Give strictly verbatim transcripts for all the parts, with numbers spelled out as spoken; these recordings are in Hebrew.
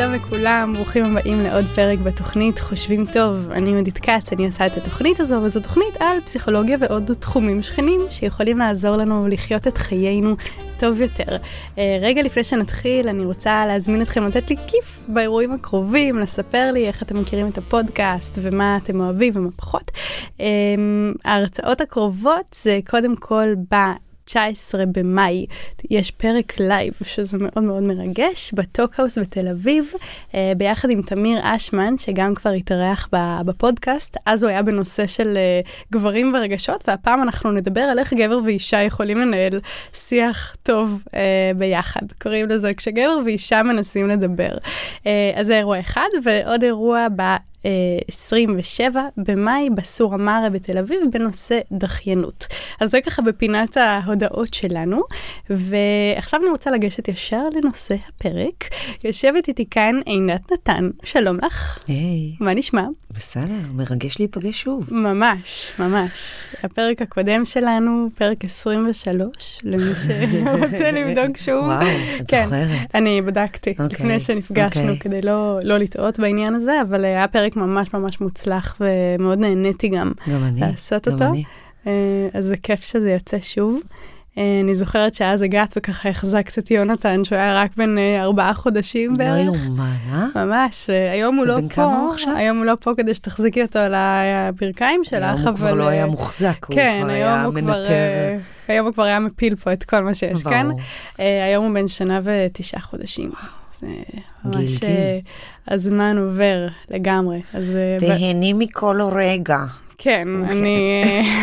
שלום לכולם, ברוכים הבאים לעוד פרק בתוכנית חושבים טוב. אני מדית קץ, אני עושה את התוכנית הזו, וזו תוכנית על פסיכולוגיה ועוד תחומים שכנים שיכולים לעזור לנו לחיות את חיינו טוב יותר. רגע לפני שנתחיל, אני רוצה להזמין אתכם לתת לי כיף באירועים הקרובים, לספר לי איך אתם מכירים את הפודקאסט ומה אתם אוהבים ומה פחות. ההרצאות הקרובות זה קודם כל ב... תשעה עשר במאי, יש פרק לייב, שזה מאוד מאוד מרגש, בטוקהאוס בתל אביב, ביחד עם תמיר אשמן, שגם כבר התארח בפודקאסט. אז הוא היה בנושא של גברים ורגשות, והפעם אנחנו נדבר על איך גבר ואישה יכולים לנהל שיח טוב ביחד. קוראים לזה כשגבר ואישה מנסים לדבר. אז זה אירוע אחד, ועוד אירוע ב... עשרים ושבעה במאי בסור המרה בתל אביב בנושא דחיינות. אז זה ככה בפינת ההודעות שלנו, ועכשיו אני רוצה לגשת ישר לנושא הפרק. יושבת איתי כאן עינת נתן, שלום לך. היי. מה נשמע? בסדר, מרגש להיפגש שוב. ממש, ממש. הפרק הקודם שלנו, פרק עשרים ושלוש, למי שרוצה לבדוק שוב. וואו, את כן, זוכרת. אני בדקתי, okay, לפני שנפגשנו, okay. כדי לא, לא לטעות בעניין הזה, אבל היה פרק ממש ממש מוצלח, ומאוד נהניתי גם, גם אני, לעשות גם אותו. אני. אז זה כיף שזה יוצא שוב. אני זוכרת שאז הגעת וככה החזקת את יונתן, שהוא היה רק בין ארבעה חודשים בערך. לא יומן, אה? ממש, היום הוא לא פה, היום הוא לא פה כדי שתחזיקי אותו על הברכיים שלך, היום הוא כבר לא היה מוחזק, הוא כבר היה מנטר. היום הוא כבר היה מפיל פה את כל מה שיש כאן. היום הוא בין שנה ותשעה חודשים. זה ממש הזמן עובר לגמרי. תהני מכל רגע. כן, אני...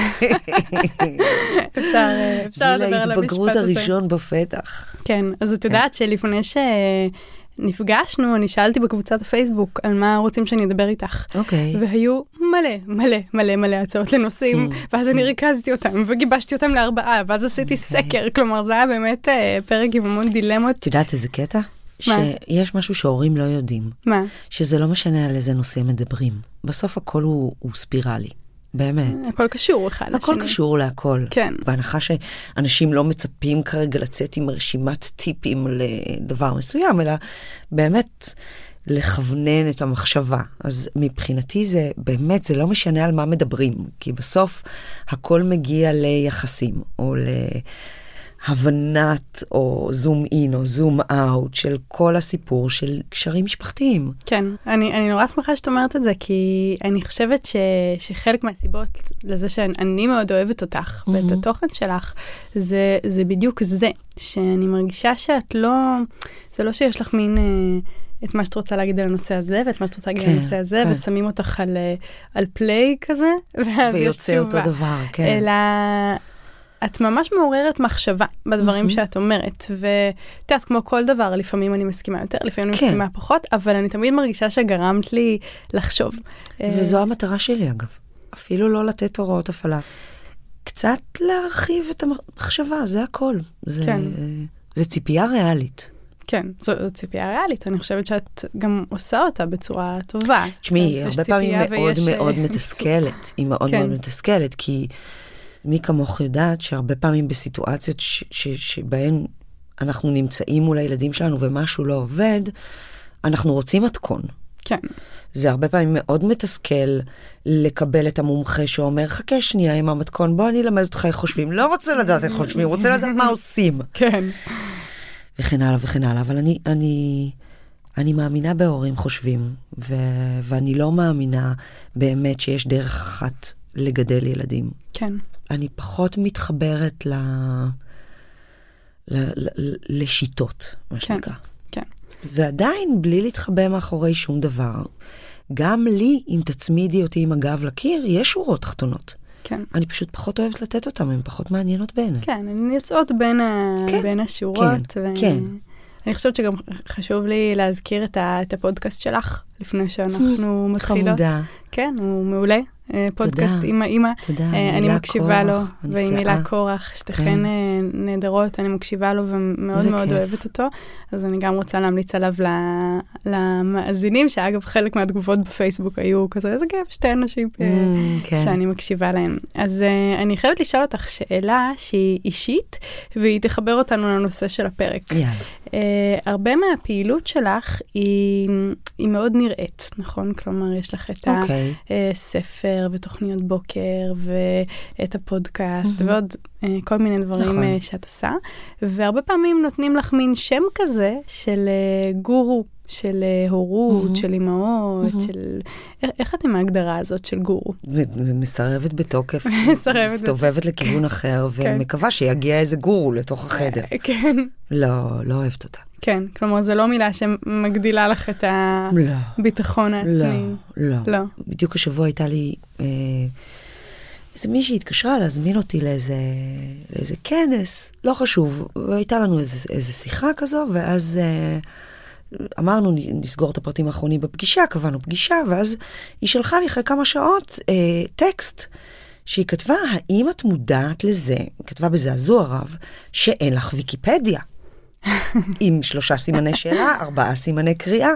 אפשר לדבר על המשפט הזה. גיל ההתבגרות הראשון בפתח. כן, אז את יודעת שלפני שנפגשנו, אני שאלתי בקבוצת הפייסבוק על מה רוצים שאני אדבר איתך. אוקיי. והיו מלא, מלא, מלא, מלא הצעות לנושאים, ואז אני ריכזתי אותם, וגיבשתי אותם לארבעה, ואז עשיתי סקר, כלומר זה היה באמת פרק עם המון דילמות. את יודעת איזה קטע? שיש משהו שההורים לא יודעים. מה? שזה לא משנה על איזה נושא מדברים. בסוף הכל הוא, הוא ספירלי. באמת. הכל קשור אחד לשני. הכל קשור להכל. כן. בהנחה שאנשים לא מצפים כרגע לצאת עם רשימת טיפים לדבר מסוים, אלא באמת לכוונן את המחשבה. אז מבחינתי זה באמת, זה לא משנה על מה מדברים. כי בסוף הכל מגיע ליחסים, או ל... הבנת או זום אין או זום אאוט של כל הסיפור של קשרים משפחתיים. כן, אני, אני נורא שמחה שאת אומרת את זה, כי אני חושבת ש, שחלק מהסיבות לזה שאני מאוד אוהבת אותך mm-hmm. ואת התוכן שלך, זה, זה בדיוק זה, שאני מרגישה שאת לא, זה לא שיש לך מין... את מה שאת רוצה להגיד על הנושא הזה, ואת מה שאת רוצה להגיד כן, על הנושא הזה, כן. ושמים אותך על, על פליי כזה, ואז ויוצא אותו דבר, כן. אלא... את ממש מעוררת מחשבה בדברים שאת אומרת, ואת יודעת, כמו כל דבר, לפעמים אני מסכימה יותר, לפעמים אני מסכימה פחות, אבל אני תמיד מרגישה שגרמת לי לחשוב. וזו המטרה שלי, אגב. אפילו לא לתת הוראות הפעלה. קצת להרחיב את המחשבה, זה הכל. זה ציפייה ריאלית. כן, זו ציפייה ריאלית. אני חושבת שאת גם עושה אותה בצורה טובה. תשמעי, הרבה פעמים מאוד מאוד מתסכלת. היא מאוד מאוד מתסכלת, כי... מי כמוך יודעת שהרבה פעמים בסיטואציות ש- ש- שבהן אנחנו נמצאים מול הילדים שלנו ומשהו לא עובד, אנחנו רוצים מתכון. כן. זה הרבה פעמים מאוד מתסכל לקבל את המומחה שאומר, חכה שנייה עם המתכון, בוא אני אלמד אותך איך חושבים. לא רוצה לדעת איך חושבים, רוצה לדעת מה עושים. כן. וכן הלאה וכן הלאה, אבל אני, אני, אני מאמינה בהורים חושבים, ו- ואני לא מאמינה באמת שיש דרך אחת לגדל ילדים. כן. אני פחות מתחברת ל... ל... ל... לשיטות, מה שנקרא. כן. ועדיין, בלי להתחבא מאחורי שום דבר, גם לי, אם תצמידי אותי עם הגב לקיר, יש שורות תחתונות. כן. אני פשוט פחות אוהבת לתת אותם, הן פחות מעניינות בעיניי. כן, הן יוצאות בין, ה... כן. בין השורות. כן, ו... כן. אני חושבת שגם חשוב לי להזכיר את, ה... את הפודקאסט שלך, לפני שאנחנו מתחילות. חמודה. כן, הוא מעולה. פודקאסט אימא אימא. תודה, אני מקשיבה לו, ועם מילה קורח. קורח, שתכן נהדרות, אני מקשיבה לו ומאוד מאוד אוהבת אותו, אז אני גם רוצה להמליץ עליו למאזינים, שאגב חלק מהתגובות בפייסבוק היו כזה, איזה כיף, שתי אנשים שאני מקשיבה להם. אז אני חייבת לשאול אותך שאלה שהיא אישית, והיא תחבר אותנו לנושא של הפרק. הרבה מהפעילות שלך היא מאוד נראית, נכון? כלומר, יש לך את הספר ותוכניות בוקר ואת הפודקאסט ועוד כל מיני דברים שאת עושה, והרבה פעמים נותנים לך מין שם כזה של גורו, של הורות, של אמהות, של... איך אתם ההגדרה הזאת של גורו? מסרבת בתוקף, מסתובבת לכיוון אחר, ומקווה שיגיע איזה גורו לתוך החדר. כן. לא, לא אוהבת אותה. כן, כלומר, זו לא מילה שמגדילה לך את הביטחון העצמי. לא, לא. בדיוק השבוע הייתה לי... איזה מישהי התקשרה להזמין אותי לאיזה, לאיזה כנס, לא חשוב, והייתה לנו איזה, איזה שיחה כזו, ואז אה, אמרנו, נסגור את הפרטים האחרונים בפגישה, קבענו פגישה, ואז היא שלחה לי אחרי כמה שעות אה, טקסט, שהיא כתבה, האם את מודעת לזה, היא כתבה בזעזוע רב, שאין לך ויקיפדיה, עם שלושה סימני שאלה, ארבעה סימני קריאה.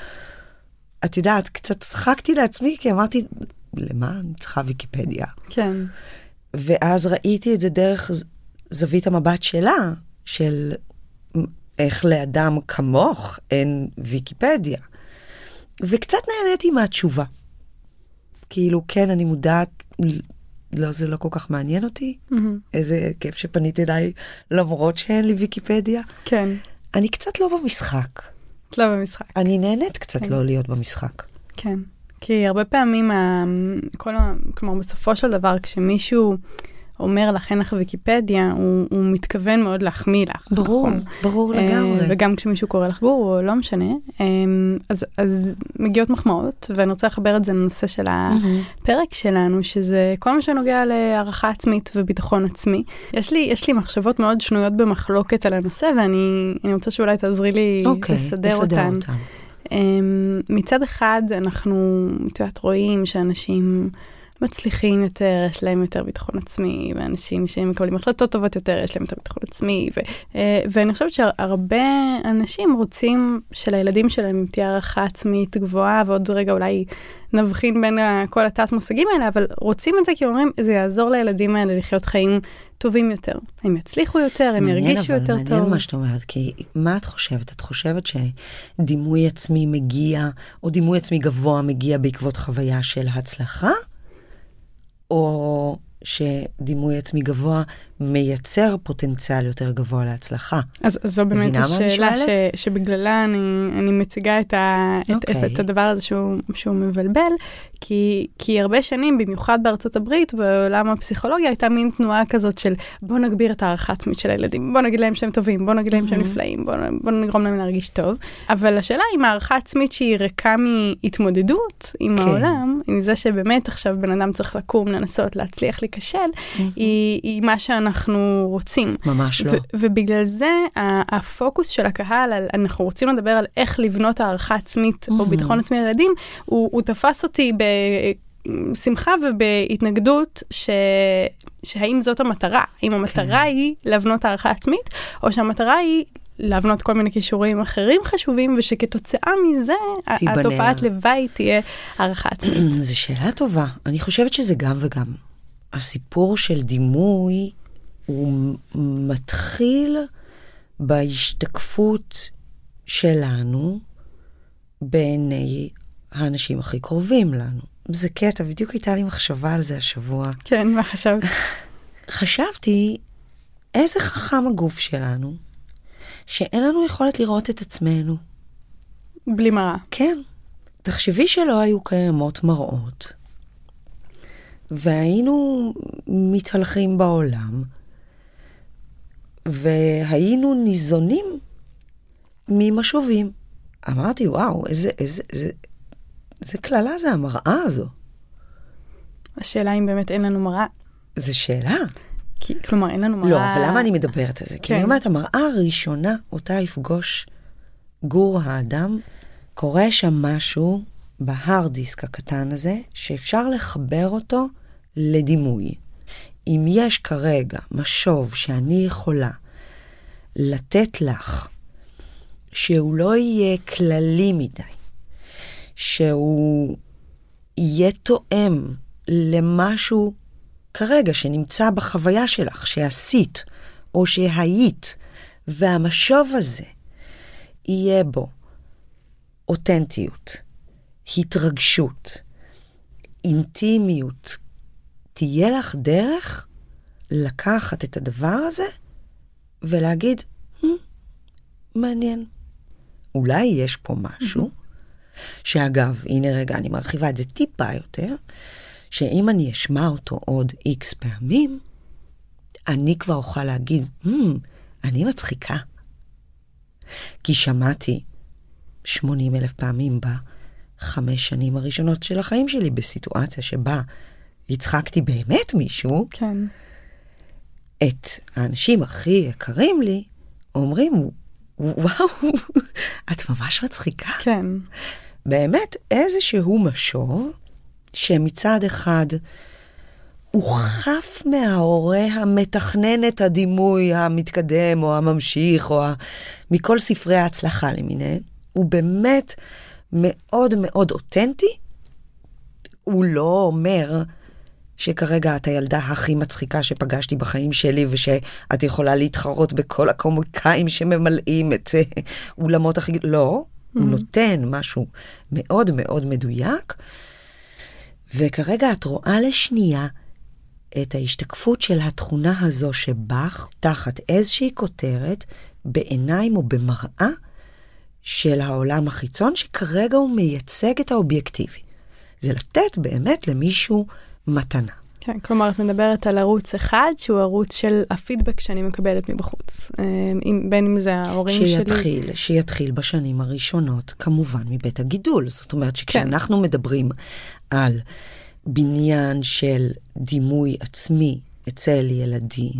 את יודעת, קצת צחקתי לעצמי, כי אמרתי, למה אני צריכה ויקיפדיה? כן. ואז ראיתי את זה דרך זווית המבט שלה, של איך לאדם כמוך אין ויקיפדיה. וקצת נהניתי מהתשובה. כאילו, כן, אני מודעת, לא, זה לא כל כך מעניין אותי. Mm-hmm. איזה כיף שפנית אליי, למרות שאין לי ויקיפדיה. כן. אני קצת לא במשחק. לא במשחק. אני נהנית קצת כן. לא להיות במשחק. כן. כי הרבה פעמים, כל ה... כלומר, בסופו של דבר, כשמישהו אומר לך, אין לך ויקיפדיה, הוא, הוא מתכוון מאוד להחמיא לך. ברור, נכון? ברור לגמרי. וגם כשמישהו קורא לך גורו, לא משנה. אז, אז מגיעות מחמאות, ואני רוצה לחבר את זה לנושא של הפרק שלנו, שזה כל מה שנוגע להערכה עצמית וביטחון עצמי. יש לי, יש לי מחשבות מאוד שנויות במחלוקת על הנושא, ואני אני רוצה שאולי תעזרי לי אוקיי, לסדר, לסדר אותן. אותם. מצד אחד, אנחנו יודעת, רואים שאנשים מצליחים יותר, יש להם יותר ביטחון עצמי, ואנשים שמקבלים החלטות טובות יותר, יש להם יותר ביטחון עצמי, ו, ואני חושבת שהרבה אנשים רוצים שלילדים שלהם תהיה הערכה עצמית גבוהה, ועוד רגע אולי נבחין בין כל התת מושגים האלה, אבל רוצים את זה כי אומרים, זה יעזור לילדים האלה לחיות חיים טובים יותר. הם יצליחו יותר, הם ירגישו יותר טוב. מעניין מה שאת אומרת, כי מה את חושבת? את חושבת שדימוי עצמי מגיע, או דימוי עצמי גבוה מגיע בעקבות חוויה של הצלחה? או שדימוי עצמי גבוה מייצר פוטנציאל יותר גבוה להצלחה. אז, אז זו באמת השאלה ש, שבגללה אני, אני מציגה את, ה, okay. את, את, את הדבר הזה שהוא, שהוא מבלבל, כי, כי הרבה שנים, במיוחד בארצות הברית, בעולם הפסיכולוגיה, הייתה מין תנועה כזאת של בוא נגביר את הערכה עצמית של הילדים, בוא נגיד להם שהם טובים, בוא נגיד להם שהם נפלאים, בוא, בוא נגרום להם להרגיש טוב. אבל השאלה היא הערכה עצמית שהיא ריקה מהתמודדות עם כן. העולם, עם זה שבאמת עכשיו בן אדם צריך לקום, לנסות, להצליח להיכשל, היא, היא מה שאנחנו רוצים. ממש לא. ו- ובגלל זה הפוקוס של הקהל, על, אנחנו רוצים לדבר על איך לבנות הערכה עצמית או ביטחון עצמי לילדים, הוא, הוא תפס אותי בשמחה ובהתנגדות ש... שהאם זאת המטרה? האם המטרה okay. היא לבנות הערכה עצמית, או שהמטרה היא להבנות כל מיני קישורים אחרים חשובים, ושכתוצאה מזה, תיבנר. התופעת לוואי תהיה הערכה עצמית. זו שאלה טובה. אני חושבת שזה גם וגם. הסיפור של דימוי הוא מתחיל בהשתקפות שלנו בעיני האנשים הכי קרובים לנו. זה קטע, בדיוק הייתה לי מחשבה על זה השבוע. כן, מה חשבת? חשבתי, איזה חכם הגוף שלנו, שאין לנו יכולת לראות את עצמנו. בלי מראה. כן. תחשבי שלא היו קיימות מראות, והיינו מתהלכים בעולם, והיינו ניזונים ממשובים. אמרתי, וואו, איזה, איזה, איזה, איזה כללה זה המראה הזו. השאלה אם באמת אין לנו מראה. זו שאלה. כי, כלומר, אין לנו מראה. לא, אבל למה אני מדברת על זה? כן. כי אני אומרת, המראה הראשונה, אותה יפגוש גור האדם, קורה שם משהו בהארד דיסק הקטן הזה, שאפשר לחבר אותו לדימוי. אם יש כרגע משוב שאני יכולה לתת לך, שהוא לא יהיה כללי מדי, שהוא יהיה תואם למשהו כרגע שנמצא בחוויה שלך, שעשית או שהיית, והמשוב הזה יהיה בו אותנטיות, התרגשות, אינטימיות, תהיה לך דרך לקחת את הדבר הזה ולהגיד, hmm, מעניין. אולי יש פה משהו, שאגב, הנה רגע, אני מרחיבה את זה טיפה יותר, שאם אני אשמע אותו עוד איקס פעמים, אני כבר אוכל להגיד, hmm, אני מצחיקה. כי שמעתי שמונים אלף פעמים בחמש שנים הראשונות של החיים שלי, בסיטואציה שבה הצחקתי באמת מישהו, כן. את האנשים הכי יקרים לי, אומרים, וואו, את ממש מצחיקה. כן. באמת איזשהו משוב, שמצד אחד הוא חף מההורה המתכנן את הדימוי המתקדם או הממשיך, או ה... מכל ספרי ההצלחה למיניהם, הוא באמת מאוד מאוד אותנטי. הוא לא אומר שכרגע את הילדה הכי מצחיקה שפגשתי בחיים שלי, ושאת יכולה להתחרות בכל הקומיקאים שממלאים את אולמות הכי... לא, mm-hmm. הוא נותן משהו מאוד מאוד מדויק, וכרגע את רואה לשנייה את ההשתקפות של התכונה הזו שבך, תחת איזושהי כותרת, בעיניים או במראה של העולם החיצון, שכרגע הוא מייצג את האובייקטיבי. זה לתת באמת למישהו מתנה. כן, כלומר, את מדברת על ערוץ אחד, שהוא ערוץ של הפידבק שאני מקבלת מבחוץ. בין אם זה ההורים שלי. שיתחיל, שיתחיל בשנים הראשונות, כמובן, מבית הגידול. זאת אומרת שכשאנחנו מדברים על בניין של דימוי עצמי אצל ילדים,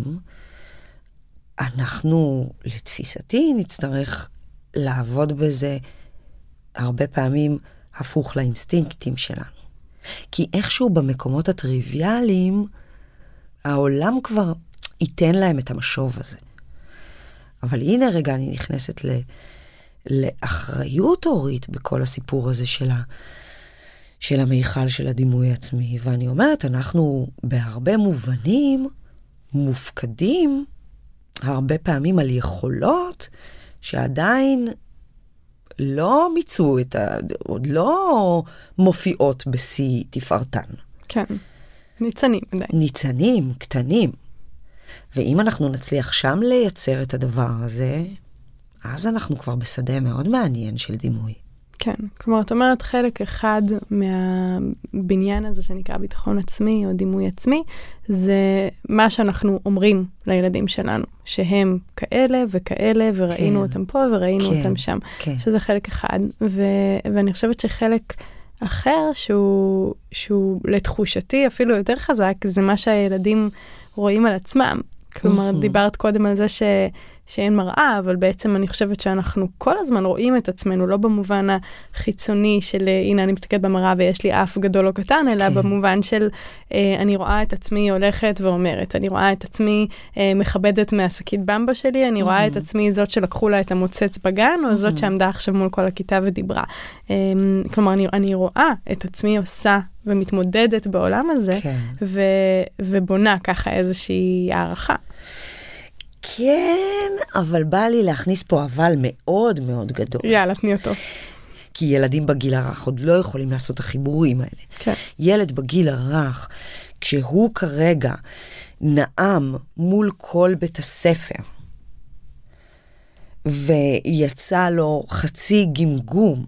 אנחנו, לתפיסתי, נצטרך לעבוד בזה הרבה פעמים הפוך לאינסטינקטים שלנו. כי איכשהו במקומות הטריוויאליים, העולם כבר ייתן להם את המשוב הזה. אבל הנה רגע, אני נכנסת ל, לאחריות הורית בכל הסיפור הזה של, ה, של המיכל של הדימוי עצמי. ואני אומרת, אנחנו בהרבה מובנים מופקדים, הרבה פעמים על יכולות שעדיין לא מיצו את ה... עוד לא מופיעות בשיא תפארתן. כן, ניצנים עדיין. ניצנים, קטנים. ואם אנחנו נצליח שם לייצר את הדבר הזה, אז אנחנו כבר בשדה מאוד מעניין של דימוי. כן, כלומר, את אומרת, חלק אחד מהבניין הזה שנקרא ביטחון עצמי או דימוי עצמי, זה מה שאנחנו אומרים לילדים שלנו, שהם כאלה וכאלה, וראינו כן. אותם פה וראינו כן. אותם שם. כן. שזה חלק אחד, ו- ואני חושבת שחלק אחר שהוא, שהוא לתחושתי אפילו יותר חזק, זה מה שהילדים רואים על עצמם. כלומר, דיברת קודם על זה ש... שאין מראה, אבל בעצם אני חושבת שאנחנו כל הזמן רואים את עצמנו, לא במובן החיצוני של, הנה אני מסתכלת במראה ויש לי אף גדול או קטן, אלא כן. במובן של, אה, אני רואה את עצמי הולכת ואומרת, אני רואה את עצמי אה, מכבדת מהשקית במבה שלי, אני רואה mm-hmm. את עצמי זאת שלקחו לה את המוצץ בגן, או mm-hmm. זאת שעמדה עכשיו מול כל הכיתה ודיברה. אה, כלומר, אני, אני רואה את עצמי עושה ומתמודדת בעולם הזה, כן. ו, ובונה ככה איזושהי הערכה. כן, אבל בא לי להכניס פה אבל מאוד מאוד גדול. יאללה, תני אותו. כי ילדים בגיל הרך עוד לא יכולים לעשות את החיבורים האלה. כן. ילד בגיל הרך, כשהוא כרגע נעם מול כל בית הספר, ויצא לו חצי גמגום,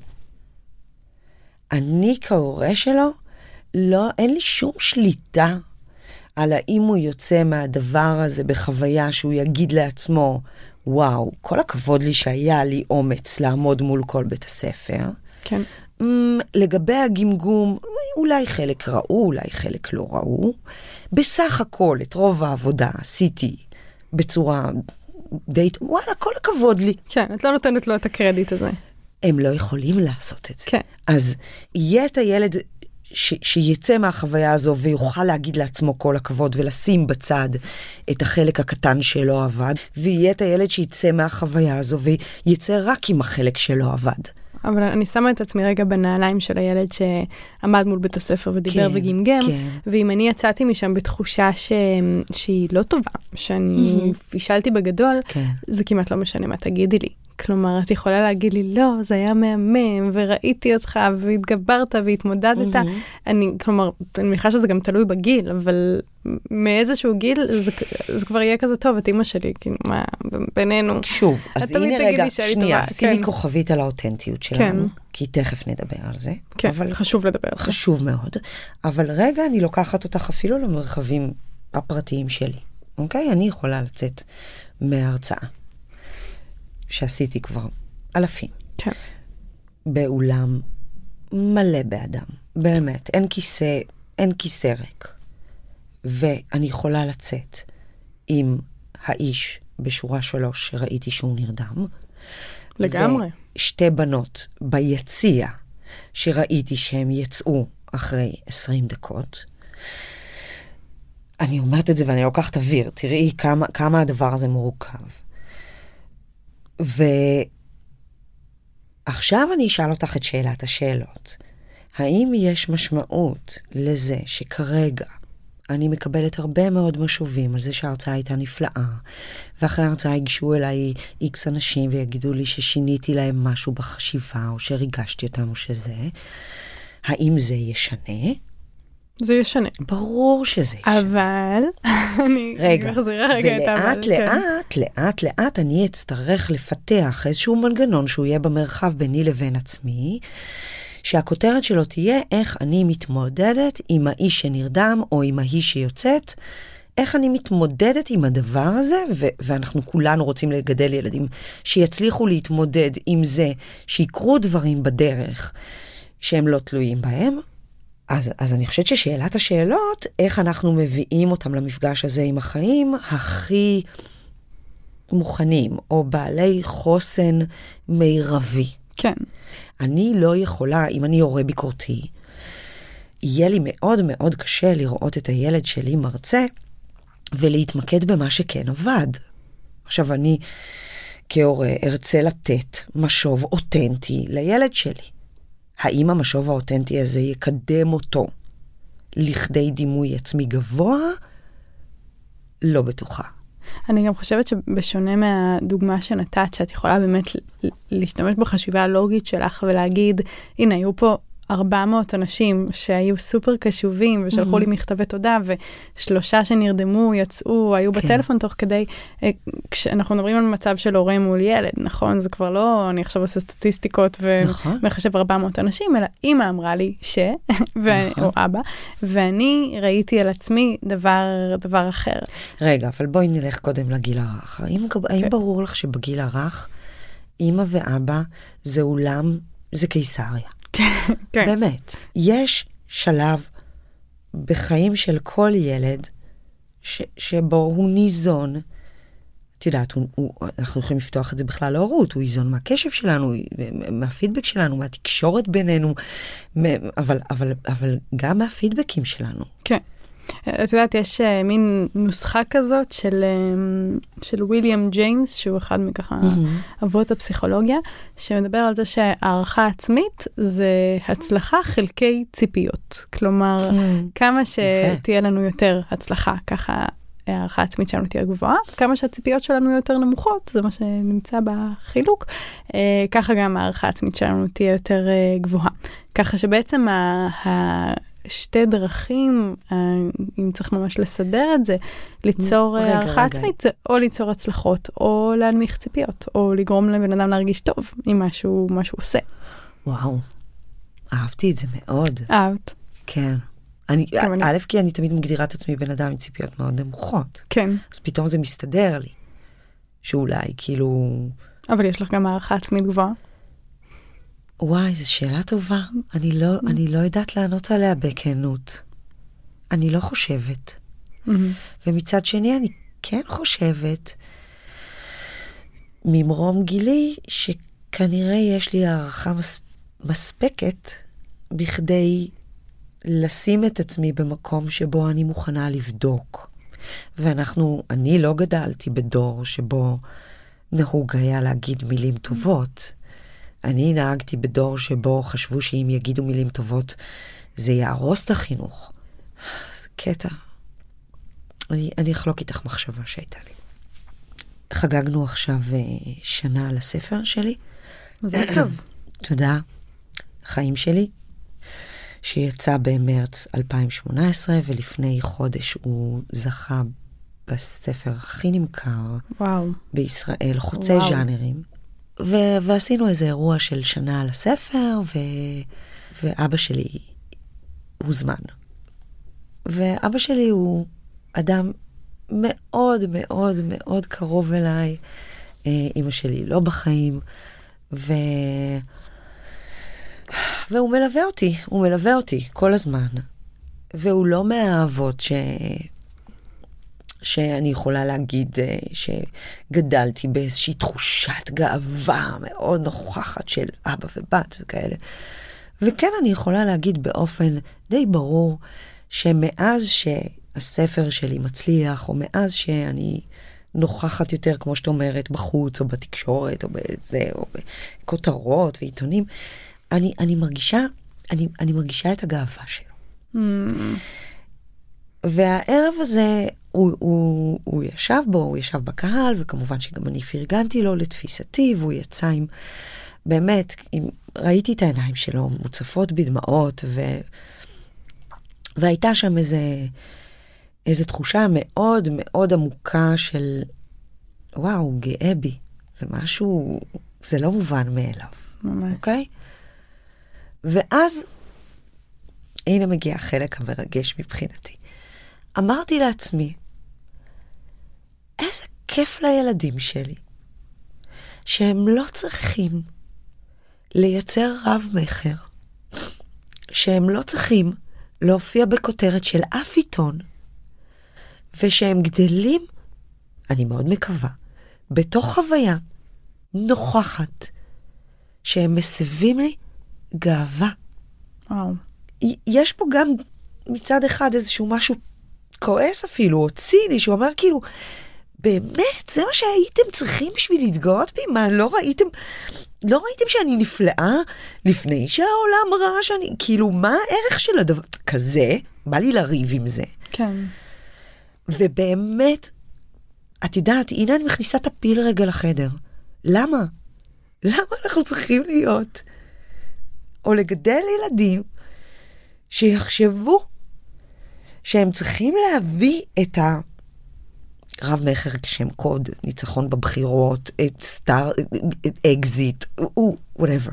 אני כהורה שלו, לא, אין לי שום שליטה על האם הוא יוצא מהדבר הזה בחוויה שהוא יגיד לעצמו, וואו, כל הכבוד לי שהיה לי אומץ לעמוד מול כל בית הספר. כן. לגבי הגמגום, אולי חלק ראו, אולי חלק לא ראו. בסך הכל, את רוב העבודה עשיתי בצורה די, וואלה, כל הכבוד לי. כן, את לא נותנת לו את הקרדיט הזה. הם לא יכולים לעשות את זה. כן. אז יהיה את הילד ש, שיצא מהחוויה הזו ויוכל להגיד לעצמו כל הכבוד ולשים בצד את החלק הקטן שלא עבד, ויהיה את הילד שיצא מהחוויה הזו ויצא רק עם החלק שלא עבד. אבל אני שמה את עצמי רגע בנעליים של הילד שעמד מול בית הספר ודיבר כן, וגמגם, כן. ואם אני יצאתי משם בתחושה ש... שהיא לא טובה, שאני mm-hmm. פישלתי בגדול, כן. זה כמעט לא משנה מה תגידי לי. כלומר, את יכולה להגיד לי, לא, זה היה מהמם, וראיתי אותך, והתגברת, והתמודדת. Mm-hmm. אני, כלומר, אני מניחה שזה גם תלוי בגיל, אבל מאיזשהו גיל, זה, זה כבר יהיה כזה טוב, את אמא שלי, כאילו, מה, בינינו. שוב, אז הנה רגע, שנייה, שימי כן. כוכבית על האותנטיות שלנו, כן. כי תכף נדבר על זה. כן, אבל, חשוב לדבר. חשוב מאוד. אבל רגע, אני לוקחת אותך אפילו למרחבים הפרטיים שלי. אוקיי? אני יכולה לצאת מההרצאה. שעשיתי כבר אלפים. כן. באולם מלא באדם. באמת. אין כיסא, אין כיסא ריק. ואני יכולה לצאת עם האיש בשורה שלוש שראיתי שהוא נרדם. לגמרי. ושתי בנות ביציע שראיתי שהם יצאו אחרי עשרים דקות. אני אומרת את זה ואני לוקחת אוויר. תראי כמה, כמה הדבר הזה מורכב. ועכשיו אני אשאל אותך את שאלת השאלות. האם יש משמעות לזה שכרגע אני מקבלת הרבה מאוד משובים על זה שההרצאה הייתה נפלאה, ואחרי ההרצאה יגשו אליי איקס אנשים ויגידו לי ששיניתי להם משהו בחשיבה, או שריגשתי אותם או שזה. האם זה ישנה? זה ישנה. ברור שזה ישנה. אבל, אני מחזירה רגע את אבל. ולאט לאט, לאט לאט אני אצטרך לפתח איזשהו מנגנון שהוא יהיה במרחב ביני לבין עצמי, שהכותרת שלו תהיה איך אני מתמודדת עם האיש שנרדם או עם ההיא שיוצאת, איך אני מתמודדת עם הדבר הזה, ו- ואנחנו כולנו רוצים לגדל ילדים שיצליחו להתמודד עם זה, שיקרו דברים בדרך שהם לא תלויים בהם. אז, אז אני חושבת ששאלת השאלות, איך אנחנו מביאים אותם למפגש הזה עם החיים הכי מוכנים, או בעלי חוסן מירבי. כן. אני לא יכולה, אם אני הורה ביקורתי, יהיה לי מאוד מאוד קשה לראות את הילד שלי מרצה, ולהתמקד במה שכן עבד. עכשיו אני כהורה ארצה לתת משוב אותנטי לילד שלי. האם המשוב האותנטי הזה יקדם אותו לכדי דימוי עצמי גבוה? לא בטוחה. אני גם חושבת שבשונה מהדוגמה שנתת, שאת יכולה באמת להשתמש בחשיבה הלוגית שלך ולהגיד, הנה, היו פה ארבע מאות אנשים שהיו סופר קשובים ושלחו mm-hmm. לי מכתבי תודה, ושלושה שנרדמו, יצאו, היו כן. בטלפון תוך כדי, כשאנחנו מדברים על מצב של הורה מול ילד, נכון? זה כבר לא, אני עכשיו עושה סטטיסטיקות ומחשב ארבע מאות אנשים, אלא אמא אמרה לי ש, נכון. או אבא, ואני ראיתי על עצמי דבר, דבר אחר. רגע, אבל בואי נלך קודם לגיל הרך. האם, okay. האם ברור לך שבגיל הרך, אמא ואבא זה אולם, זה קיסריה? כן. באמת. יש שלב בחיים של כל ילד ש, שבו הוא ניזון, את יודעת, הוא, הוא, אנחנו יכולים לפתוח את זה בכלל להורות, הוא ניזון מהקשב שלנו, מהפידבק שלנו, מהתקשורת בינינו, אבל, אבל, אבל גם מהפידבקים שלנו. כן. את יודעת, יש uh, מין נוסחה כזאת של, um, של וויליאם ג'יימס, שהוא אחד מככה mm-hmm. אבות הפסיכולוגיה, שמדבר על זה שהערכה עצמית זה הצלחה חלקי ציפיות. כלומר, mm-hmm. כמה שתהיה לנו יותר הצלחה, ככה הערכה עצמית שלנו תהיה גבוהה, כמה שהציפיות שלנו יותר נמוכות, זה מה שנמצא בחילוק, uh, ככה גם הערכה עצמית שלנו תהיה יותר uh, גבוהה. ככה שבעצם ה... ה שתי דרכים, אם צריך ממש לסדר את זה, ליצור הערכה עצמית, זה או ליצור הצלחות, או להנמיך ציפיות, או לגרום לבן אדם להרגיש טוב עם משהו, משהו עושה. וואו, אהבתי את זה מאוד. אהבת. כן. אני, א', כי אני תמיד מגדירה את עצמי בן אדם עם ציפיות מאוד נמוכות. כן. אז פתאום זה מסתדר לי. שאולי, כאילו... אבל יש לך גם הערכה עצמית גבוהה? וואי, זו שאלה טובה. אני לא, אני לא יודעת לענות עליה בכנות. אני לא חושבת. ומצד שני, אני כן חושבת, ממרום גילי, ש, כנראה יש לי הערכה מס... מספקת בכדי לשים את עצמי במקום שבו אני מוכנה לבדוק. ואנחנו, אני לא גדלתי בדור שבו נהוג היה להגיד מילים טובות. אני נהגתי בדור שבו חשבו שאם יגידו מילים טובות, זה יהרוס את החינוך. זה קטע. אני, אני אחלוק איתך מחשבה שהייתה לי. חגגנו עכשיו שנה על הספר שלי. זה טוב. תודה. חיים שלי, שיצא במרץ אלפיים שמונה עשרה, ולפני חודש הוא זכה בספר הכי נמכר וואו. בישראל, חוצה וואו. ז'אנרים. ו- ועשינו איזה אירוע של שנה על הספר, ו- ואבא שלי הוזמן. ואבא שלי הוא אדם מאוד מאוד מאוד קרוב אליי. אמא שלי לא בחיים, ו... והוא מלווה אותי, הוא מלווה אותי כל הזמן. והוא לא מהאהבות ש... שאני יכולה להגיד שגדלתי באיזושהי תחושת גאווה מאוד נוכחת של אבא ובת וכאלה. וכן אני יכולה להגיד באופן די ברור שמאז שהספר שלי מצליח, או מאז שאני נוכחת יותר, כמו שאת אומרת, בחוץ או בתקשורת או בזה, או בכותרות ועיתונים, אני, אני מרגישה, אני, אני מרגישה את הגאווה שלו. Mm. והערב הזה, הוא, הוא, הוא ישב בו, הוא ישב בקהל, וכמובן שגם אני פרגנתי לו לתפיסתי, והוא יצא עם, באמת, עם, ראיתי את העיניים שלו מוצפות בדמעות, ו, והייתה שם איזה, איזו תחושה מאוד מאוד עמוקה של, וואו, הוא גאה בי. זה משהו, זה לא מובן מאליו. ממש. אוקיי? ואז, הנה מגיע החלק המרגש מבחינתי. אמרתי לעצמי, איזה כיף לילדים שלי, שהם לא צריכים לייצר רב מחר, שהם לא צריכים להופיע בכותרת של אף עיתון, ושהם גדלים, אני מאוד מקווה, בתוך חוויה נוכחת, שהם מסבים לי גאווה. וואו. יש פה גם מצד אחד איזשהו משהו כועס אפילו, או ציני, שהוא אומר כאילו, באמת, זה מה שהייתם צריכים בשביל להתגאות בי? מה, לא ראיתם, לא ראיתם שאני נפלאה לפני שהעולם ראה שאני, כאילו, מה הערך של הדבר? כזה, בא לי לריב עם זה. כן. ובאמת, את יודעת, הנה אני מכניסה את הפיל רגע לחדר. למה? למה אנחנו צריכים להיות? או לגדל ילדים שיחשבו שהם צריכים להביא את הרב מחר כשם קוד, ניצחון בבחירות, סטאר, אקזיט, whatever.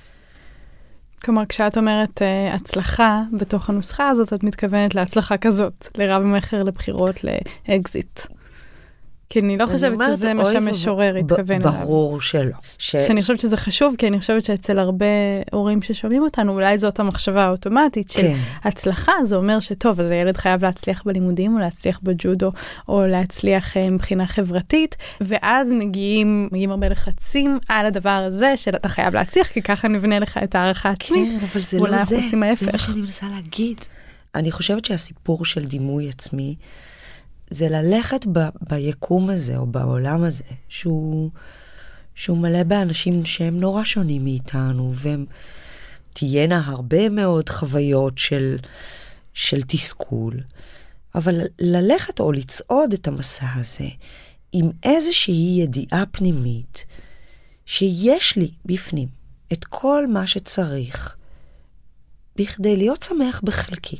כלומר, כשאת אומרת uh, הצלחה בתוך הנוסחה הזאת, את מתכוונת להצלחה כזאת, לרב מחר, לבחירות, לאקזיט. כי אני לא חושבת שזה מה שהמשורר התכוון אליו. ברור שלא. שאני חושבת שזה חשוב, כי אני חושבת שאצל הרבה הורים ששומעים אותנו, אולי זאת המחשבה האוטומטית של הצלחה, זה אומר שטוב, אז הילד חייב להצליח בלימודים, או להצליח בג'ודו, או להצליח מבחינה חברתית, ואז מגיעים, מגיעים הרבה לחצים על הדבר הזה, של אתה חייב להצליח, כי ככה נבנה לך את הערכה עצמית. כן, אבל זה לא זה, זה מה שאני מנסה להגיד. אני חושבת שהסיפור של דימוי עצמי, זה ללכת ב, ביקום הזה, או בעולם הזה, שהוא, שהוא מלא באנשים שהם נורא שונים מאיתנו, והם תהיינה הרבה מאוד חוויות של, של תסכול, אבל ללכת או לצעוד את המסע הזה, עם איזושהי ידיעה פנימית, שיש לי בפנים את כל מה שצריך, בכדי להיות שמח בחלקי.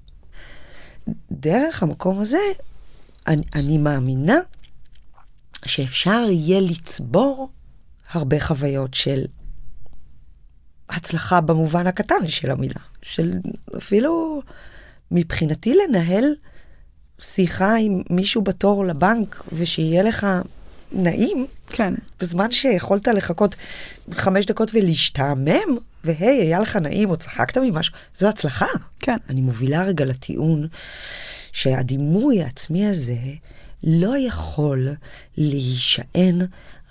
דרך המקום הזה, אני, אני מאמינה שאפשר יהיה לצבור הרבה חוויות של הצלחה במובן הקטן של המילה. של אפילו מבחינתי לנהל שיחה עם מישהו בתור לבנק ושיהיה לך נעים. כן. בזמן שיכולת לחכות חמש דקות ולהשתעמם, והי, היה לך נעים או צחקת ממשהו, זו הצלחה. כן. אני מובילה רגע לטיעון שהדימוי העצמי הזה לא יכול להישען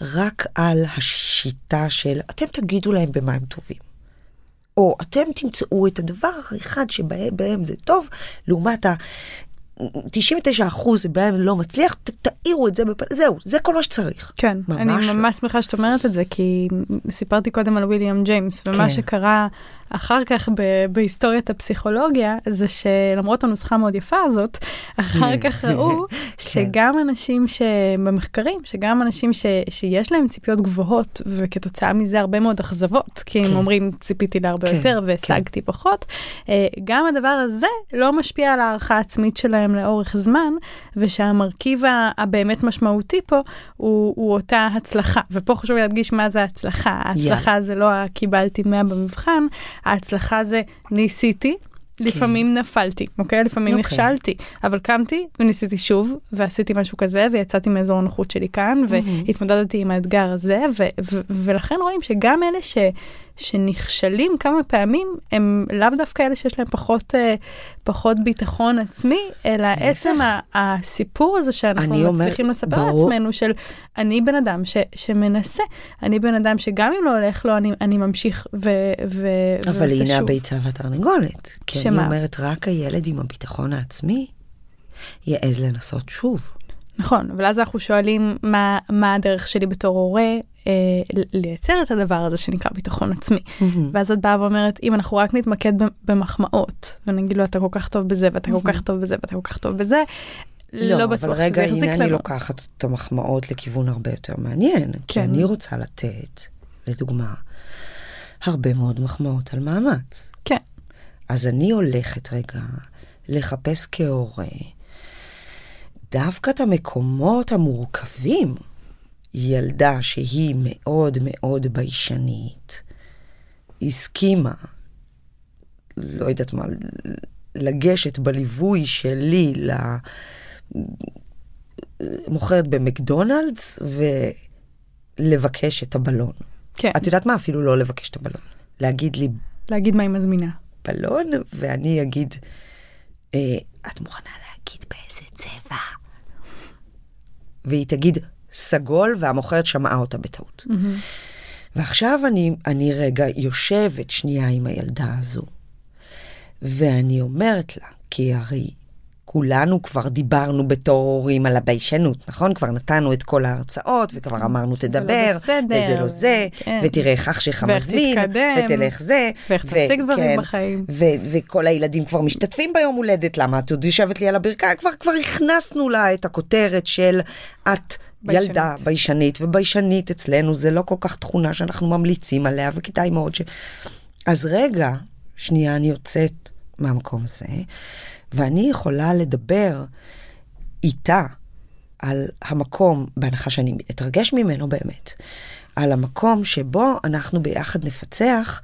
רק על השיטה של אתם תגידו להם במה הם טובים. או אתם תמצאו את הדבר האחד שבהם זה טוב, לעומת ה... תשעים ותשעה אחוז בהם לא מצליח, תאירו את זה, בפ... זהו, זה כל מה שצריך. כן, ממש אני לא. ממש שמחה שאת אומרת את זה, כי סיפרתי קודם על ויליאם ג'יימס, ומה כן. שקרה אחר כך ב- בהיסטוריית הפסיכולוגיה, זה שלמרות הנוסחה המאוד יפה הזאת, אחר כך ראו שגם אנשים שבמחקרים, שגם אנשים ש- שיש להם ציפיות גבוהות, וכתוצאה מזה הרבה מאוד אכזבות, כי הם אומרים ציפיתי להרבה כן, יותר והשגתי כן. פחות, גם הדבר הזה לא משפיע על הערכה העצמית שלהם לאורך זמן, ושהמרכיב הבאמת משמעותי פה הוא, הוא אותה הצלחה. ופה חשוב להדגיש מה זה הצלחה. ההצלחה yeah. זה לא קיבלתי מאה במבחן, ההצלחה זה ניסיתי, okay. לפעמים נפלתי, אוקיי? לפעמים okay. נכשלתי, אבל קמתי וניסיתי שוב, ועשיתי משהו כזה, ויצאתי מאזור הנוחות שלי כאן, mm-hmm. והתמודדתי עם האתגר הזה, ו- ו- ולכן רואים שגם אלה ש... שנכשלים כמה פעמים, הם לאו דווקא אלה שיש להם פחות, פחות ביטחון עצמי, אלא עצם הסיפור הזה שאנחנו מצליחים לספר לעצמנו, של אני בן אדם ש, שמנסה, אני בן אדם שגם אם לא הולך לו, אני, אני ממשיך ו, ו, אבל הנה הביצה והתרנגולת. כי שמה? אני אומרת, רק הילד עם הביטחון העצמי, יעז לנסות שוב. נכון, אבל אז אנחנו שואלים מה, מה הדרך שלי בתור הורה, אה, לייצר את הדבר הזה שנקרא ביטחון עצמי. Mm-hmm. ואז את באה ואומרת, אם אנחנו רק נתמקד במחמאות, ונגיד לו, אתה כל כך טוב בזה, ואתה mm-hmm. כל כך טוב בזה, ואתה כל כך טוב בזה, לא, לא בטוח שזה יחזיק לנו. אבל רגע, הנה אני לוקחת את המחמאות לכיוון הרבה יותר מעניין, כן. כי אני רוצה לתת, לדוגמה, הרבה מאוד מחמאות על מאמץ. כן. אז אני הולכת רגע לחפש כהורה, דווקא את המקומות המורכבים, ילדה שהיא מאוד מאוד ביישנית, הסכימה, לא יודעת מה, לגשת בליווי שלי למוכרת במקדונלדס, ולבקש את הבלון. כן. את יודעת מה? אפילו לא לבקש את הבלון. להגיד לי... להגיד מה היא מזמינה. בלון, ואני אגיד, אה, את מוכנה להגיד באיזה צבע? והיא תגיד סגול, והמוכרת שמעה אותה בטעות. Mm-hmm. ועכשיו אני, אני רגע יושבת שנייה עם הילדה הזו, ואני אומרת לה, כי הרי כולנו כבר דיברנו בתור הורים על הביישנות, נכון? כבר נתנו את כל ההרצאות, וכבר אמרנו תדבר, זה לא בסדר, וזה לא זה, כן. ותראה איך אח שלך מזמין, ותלך זה, ואיך תשיג דברים כן, בחיים. ו- וכל הילדים כבר משתתפים ביום הולדת, למה את עוד יושבת לי על הברכיים? כבר, כבר הכנסנו לה את הכותרת של את ביישנית. ילדה ביישנית, וביישנית אצלנו זה לא כל כך תכונה שאנחנו ממליצים עליה, וכדאי מאוד ש... אז רגע, שנייה אני יוצאת מהמקום הזה, ואני יכולה לדבר איתה על המקום, בהנחה שאני אתרגש ממנו באמת, על המקום שבו אנחנו ביחד נפצח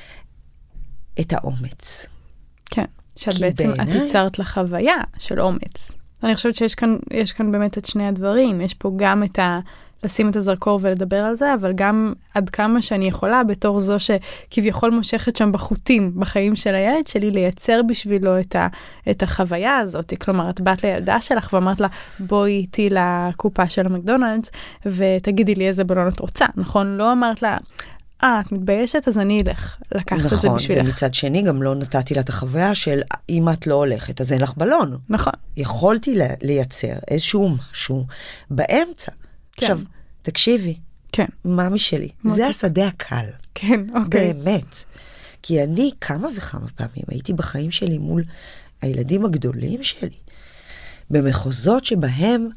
את האומץ. כן, שאת בעצם, בעיני... את ייצרת לחוויה של אומץ. אני חושבת שיש כאן, יש כאן באמת את שני הדברים. יש פה גם את ה... לשים את הזרקור ולדבר על זה, אבל גם עד כמה שאני יכולה, בתור זו שכביכול מושכת שם בחוטים בחיים של הילד שלי, לייצר בשבילו את, ה, את החוויה הזאת. כלומר, את באת לילדה שלך ואמרת לה, בואי איתי לקופה של המקדונלדס, ותגידי לי איזה בלון את רוצה. נכון? לא אמרת לה, אה, את מתביישת, אז אני אלך לקחת נכון, את זה בשבילך. נכון, ומצד שני גם לא נתתי לה את החוויה של, אם את לא הולכת, אז אין לך בלון. נכון. יכולתי לייצר איזשהו משהו באמצע. כן. עכשיו, תקשיבי, כן. מאמי שלי, מותי. זה השדה הקל. כן, אוקיי. באמת. כי אני כמה וכמה פעמים הייתי בחיים שלי מול הילדים הגדולים שלי, במחוזות שבהם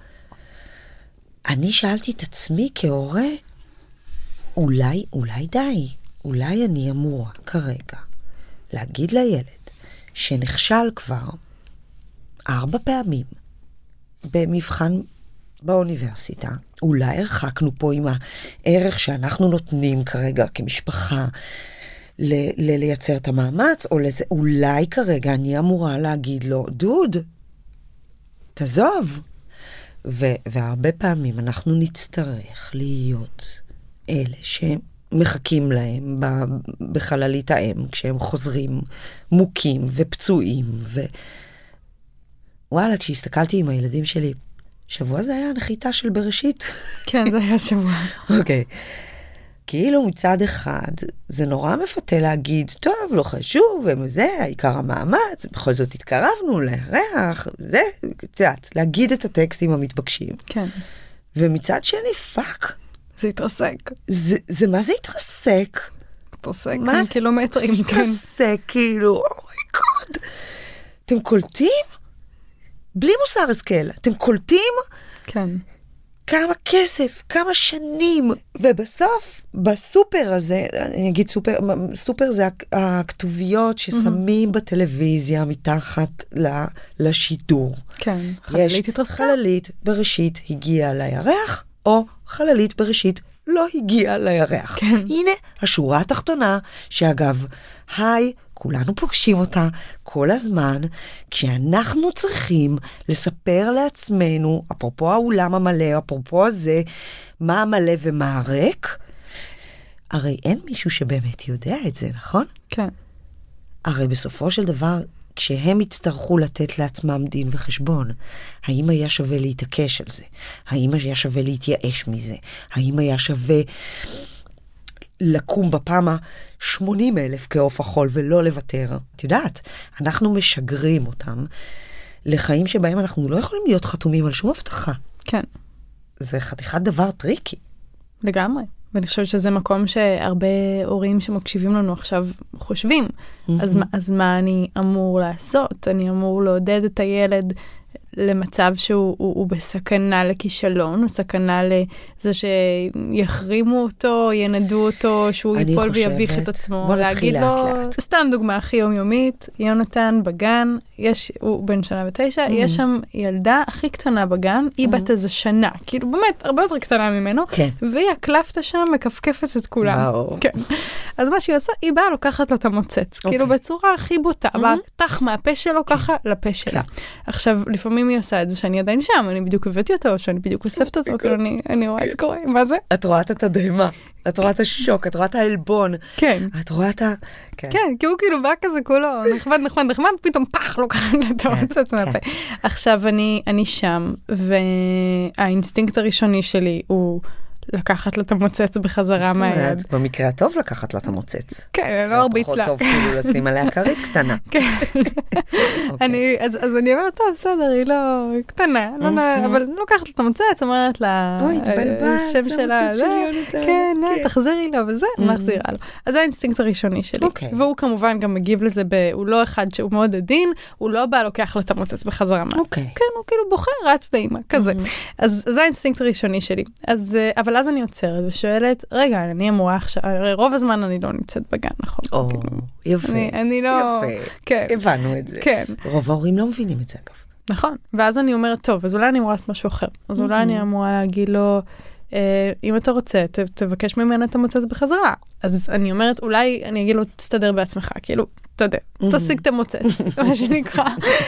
אני שאלתי את עצמי כהורה, אולי, אולי די, אולי אני אמורה כרגע להגיד לילד שנכשל כבר ארבע פעמים במבחן באוניברסיטה, אולי הרחקנו פה עם הערך שאנחנו נותנים כרגע כמשפחה ל- ל- לייצר את המאמץ, או לזה, אולי כרגע אני אמורה להגיד לו, דוד, תעזוב. ו- והרבה פעמים אנחנו נצטרך להיות אלה שמחכים להם ב- בחללית האם, כשהם חוזרים מוכים ופצועים. ו- וואלה, כשהסתכלתי עם הילדים שלי, שבוע זה היה הנחיתה של בראשית. כן, זה היה שבוע. אוקיי. כאילו מצד אחד, זה נורא מפתה להגיד, טוב, לא חשוב, וזה, העיקר המאמץ, בכל זאת התקרבנו להירח, זה, קצת, להגיד את הטקסטים המתבקשים. כן. ומצד שני, פאק. זה התרסק. זה, זה מה זה התרסק? התרסק, מה זה קילומטרים, זה התרסק, כאילו, אומייגוד. אתם קולטים? בלי מוסר השכל, אתם קולטים? כן. כמה כסף, כמה שנים, ובסוף, בסופר הזה, אני אגיד סופר, סופר זה הכתוביות ששמים בטלוויזיה מתחת לשידור. כן, חללית התרסקה. חללית בראשית הגיעה לירח, או חללית בראשית לא הגיעה לירח. כן. הנה השורה התחתונה, שאגב, היי, כולנו פוגשים אותה כל הזמן, כשאנחנו צריכים לספר לעצמנו, אפרופו האולם המלא, אפרופו הזה, מה המלא ומה הריק, הרי אין מישהו שבאמת יודע את זה, נכון? כן. הרי בסופו של דבר, כשהם יצטרכו לתת לעצמם דין וחשבון, האם היה שווה להתעקש על זה? האם היה שווה להתייאש מזה? האם היה שווה לקום בפעם ה-שמונים אלף כעוף החול ולא לוותר? את יודעת, אנחנו משגרים אותם לחיים שבהם אנחנו לא יכולים להיות חתומים על שום הבטחה. כן. זה חתיכת דבר טריקי. לגמרי. ואני חושבת שזה מקום שהרבה הורים שמקשיבים לנו עכשיו חושבים. Mm-hmm. אז, אז מה אני אמור לעשות? אני אמור לעודד את הילד למצב שהוא הוא, הוא בסכנה לכישלון, או סכנה לזה שיחרימו אותו, ינדו אותו, שהוא ייפול ויביך את עצמו. בוא נתחיל לאט לו, לאט. סתם דוגמה הכי יומיומית, יונתן בגן, יש, הוא בן שנה ותשע, mm-hmm. יש שם ילדה הכי קטנה בגן, היא mm-hmm. בת איזה שנה, כאילו באמת הרבה יותר קטנה ממנו, כן. והיא הקלפת שם מקפקפת את כולם. וואו. כן. אז מה שהיא עושה, היא באה לוקחת לו את המוצץ, okay. כאילו בצורה הכי בוטה, mm-hmm. באה תח מהפה שלו okay. ככה לפה שלה. Okay. עכשיו, לפעמים היא עושה את זה שאני עדיין שם, אני בדיוק הבאתי אותו, שאני בדיוק אוספת אותו, כאילו אני, אני רואה את זה קורה, מה זה? את רואה את התדהמה, את רואה את השוק, את רואה את העלבון. כן. את רואה את ה... כן, כי הוא כאילו בא כזה כולו, נחמד, נחמד, נחמד, פתאום פח, לוקחת את המוצץ מהפה. עכשיו אני, אני שם, והאינסטינקט הראשוני שלי הוא לקחת לה את המוצץ בחזרה מהיד. במקרה הטוב לקחת לה את המוצץ. כן, לא הרביץ לה. פחות טוב כאילו לשים עליה כרית קטנה. כן. אז אני אומרת, טוב, בסדר, היא לא קטנה, אבל לוקחת לה את המוצץ, אומרת לה, אוי, התבלבלת, שם שלה, כן, תחזרי לו וזה, מחזירה לו. אז זה האינסטינקט הראשוני שלי. והוא כמובן גם מגיב לזה, הוא לא אחד שהוא מאוד עדין, הוא לא בא לוקח לה את המוצץ בחזרה מהיד. כן, הוא כאילו בוחר, רץ דאימה, כזה. אז זה האינסטינקט הראשוני שלי. אבל אז אני עוצרת ושואלת, רגע, אני אמורה עכשיו, רוב הזמן אני לא נמצאת בגן, נכון? או, יפה. אני לא... יפה. הבנו את זה. כן. רוב ההורים לא מבינים את זה, אגב. נכון. ואז אני אומרת, טוב, אז אולי אני אמורה לעשות משהו אחר. אז אולי אני אמורה להגיד לו, אם אתה רוצה, תבקש ממנה את המוצץ בחזרה. אז אני אומרת, אולי אני אגיד לו, תסתדר בעצמך, כאילו, אתה יודע, תשיג את המוצץ, מה שנקרא.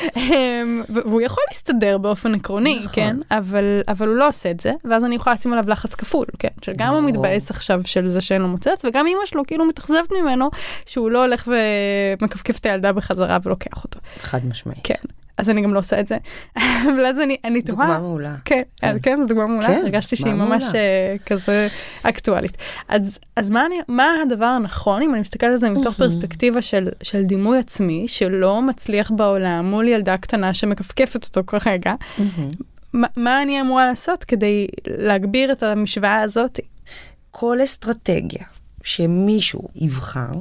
והוא יכול להסתדר באופן עקרוני, כן? אבל הוא לא עושה את זה, ואז אני יכולה לשים עליו לחץ כפול, כן? שגם הוא מתבאס עכשיו של זה שאין לו מוצץ, וגם אמא שלו כאילו מתאכזבת ממנו, שהוא לא הולך ומקפקף את הילדה בחזרה ולוקח אותו. חד משמעית. כן. אז אני גם לא עושה את זה. אבל אז אני, אני תוהה. דוגמה מעולה. כן, כן, זו דוגמה מעולה. הרגשתי שהיא ממש כזה אקטואלית. אז, אז מה, אני, מה הדבר הנכון, אם אני מסתכלת על זה מתוך פרספקטיבה של, של דימוי עצמי, שלא מצליח בעולם מול ילדה קטנה שמקפקפת אותו כל רגע, מה, מה אני אמורה לעשות כדי להגביר את המשוואה הזאת? כל אסטרטגיה שמישהו יבחר,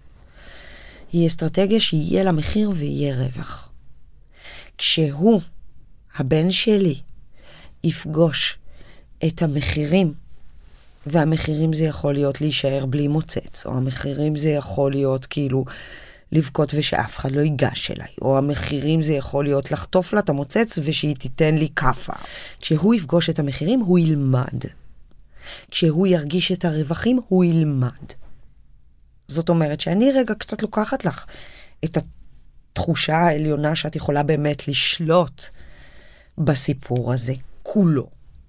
היא אסטרטגיה שיהיה לה מחיר ויהיה רווח. כשהוא, הבן שלי, יפגוש את המחירים, והמחירים זה יכול להיות להישאר בלי מוצץ, או המחירים זה יכול להיות כאילו לבכות ושאף אחד לא ייגש אליי, או המחירים זה יכול להיות לחטוף לה את המוצץ ושהיא תיתן לי כפה. כשהוא יפגוש את המחירים, הוא ילמד. כשהוא ירגיש את הרווחים, הוא ילמד. זאת אומרת שאני רגע קצת לוקחת לך את התחושה העליונה שאת יכולה באמת לשלוט בסיפור הזה, כולו.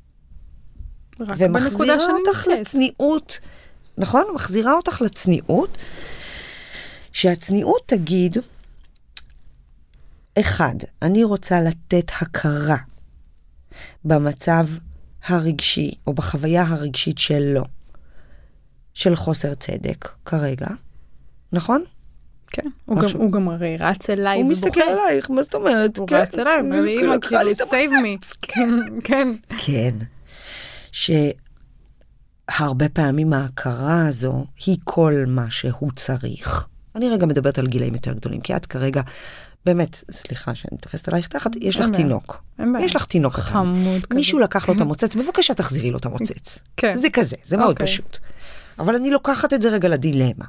ומחזירה אותך לצניעות, נכון? מחזירה אותך לצניעות, שהצניעות תגיד, אחד, אני רוצה לתת הכרה במצב הרגשי, או בחוויה הרגשית שלו, של חוסר צדק, כרגע, נכון? כן, הוא גם, הוא גם הרי רץ אליי הוא ובוחר. מסתכל עלייך, מה זאת אומרת? הוא כן, רץ אליי, ואמא כאילו, save me. כן, כן. כן, שהרבה פעמים ההכרה הזו היא כל מה שהוא צריך. אני רגע מדברת על גילאים יותר גדולים, כי את כרגע, באמת, סליחה שאני תופסת עלייך תחת, יש לך תינוק. יש לך תינוק. חמוד כזה. מישהו לקח לו את המוצץ, בבקשה תחזירי לו את המוצץ. כן. זה כזה, זה מאוד פשוט. אבל אני לוקחת את זה רגע לדילמה.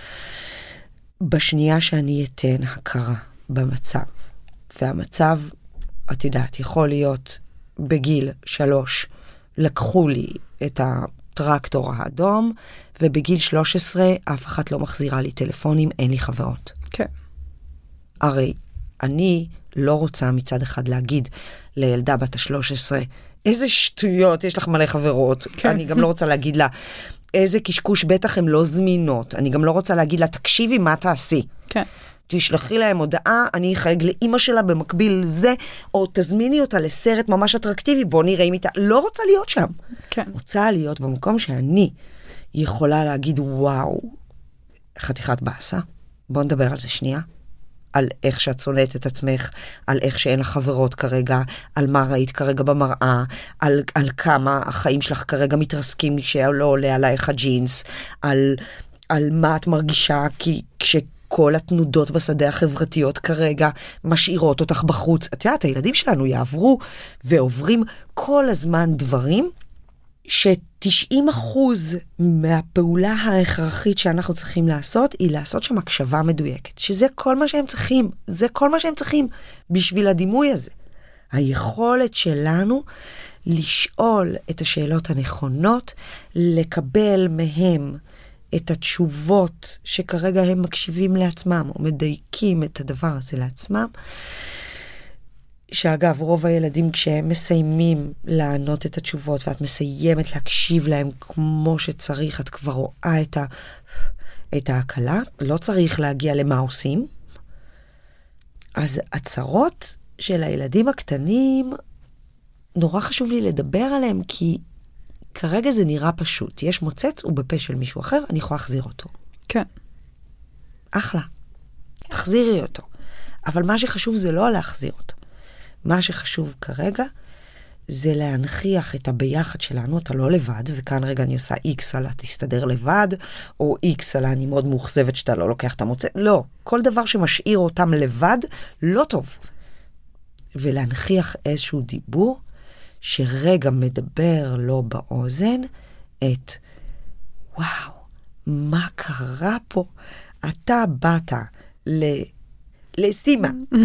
בשנייה שאני אתן הכרה במצב, והמצב, את יודעת, יכול להיות בגיל שלוש, לקחו לי את הטרקטור האדום, ובגיל שלוש עשרה אף אחת לא מחזירה לי טלפונים, אין לי חברות. כן. הרי אני לא רוצה מצד אחד להגיד לילדה בת ה-שלוש עשרה, איזה שטויות, יש לך מלא חברות. כן. אני גם לא רוצה להגיד לה, איזה קשקוש, בטח הן לא זמינות. אני גם לא רוצה להגיד לה, תקשיבי מה תעשי. כן. תשלחי להם הודעה, אני אחייג לאמא שלה במקביל לזה, או תזמיני אותה לסרט ממש אטרקטיבי, בוא נראה אם איתה. לא רוצה להיות שם. כן. רוצה להיות במקום שאני יכולה להגיד, וואו, חתיכת בעשה. בוא נדבר על זה שנייה. על איך שאת שונאת את עצמך, על איך שאין לך חברות כרגע, על מה ראית כרגע במראה, על, על כמה החיים שלך כרגע מתרסקים כשלא עולה עלייך הג'ינס, על, על מה את מרגישה כי כשכל התנודות בשדה החברתיות כרגע משאירות אותך בחוץ. את יודעת, הילדים שלנו יעברו ועוברים כל הזמן דברים ש-תשעים אחוז מהפעולה ההכרחית שאנחנו צריכים לעשות, היא לעשות שם הקשבה מדויקת. שזה כל מה שהם צריכים. זה כל מה שהם צריכים בשביל הדימוי הזה. היכולת שלנו לשאול את השאלות הנכונות, לקבל מהם את התשובות שכרגע הם מקשיבים לעצמם, או מדייקים את הדבר הזה לעצמם, שאגב, רוב הילדים כשהם מסיימים לענות את התשובות, ואת מסיימת להקשיב להם כמו שצריך, את כבר רואה את, ה, את ההקלה, לא צריך להגיע למה עושים. אז הצרות של הילדים הקטנים, נורא חשוב לי לדבר עליהם, כי כרגע זה נראה פשוט. יש מוצץ, הוא בפה של מישהו אחר, אני יכולה להחזיר אותו. כן. אחלה. תחזירי אותו. אבל מה שחשוב זה לא להחזיר אותו. מה שחשוב כרגע זה להנחיח את הביחד שלנו, אתה לא לבד, וכאן רגע אני עושה X על תסתדר לבד, או X על אני מאוד מאוכזבת שאתה לא לוקח את המוצא. לא, כל דבר שמשאיר אותם לבד, לא טוב. ולהנחיח איזשהו דיבור, שרגע מדבר לו באוזן, את וואו, מה קרה פה? אתה באת ל... לסימה.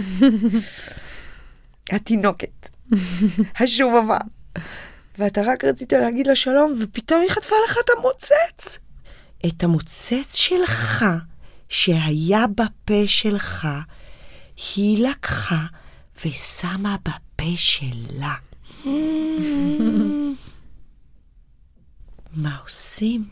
התינוקת, השובבה. ואתה רק רצית להגיד לה שלום, ופתאום היא חטפה לך את המוצץ. את המוצץ שלך, שהיה בפה שלך, היא לקחה ושמה בפה שלה. מה עושים?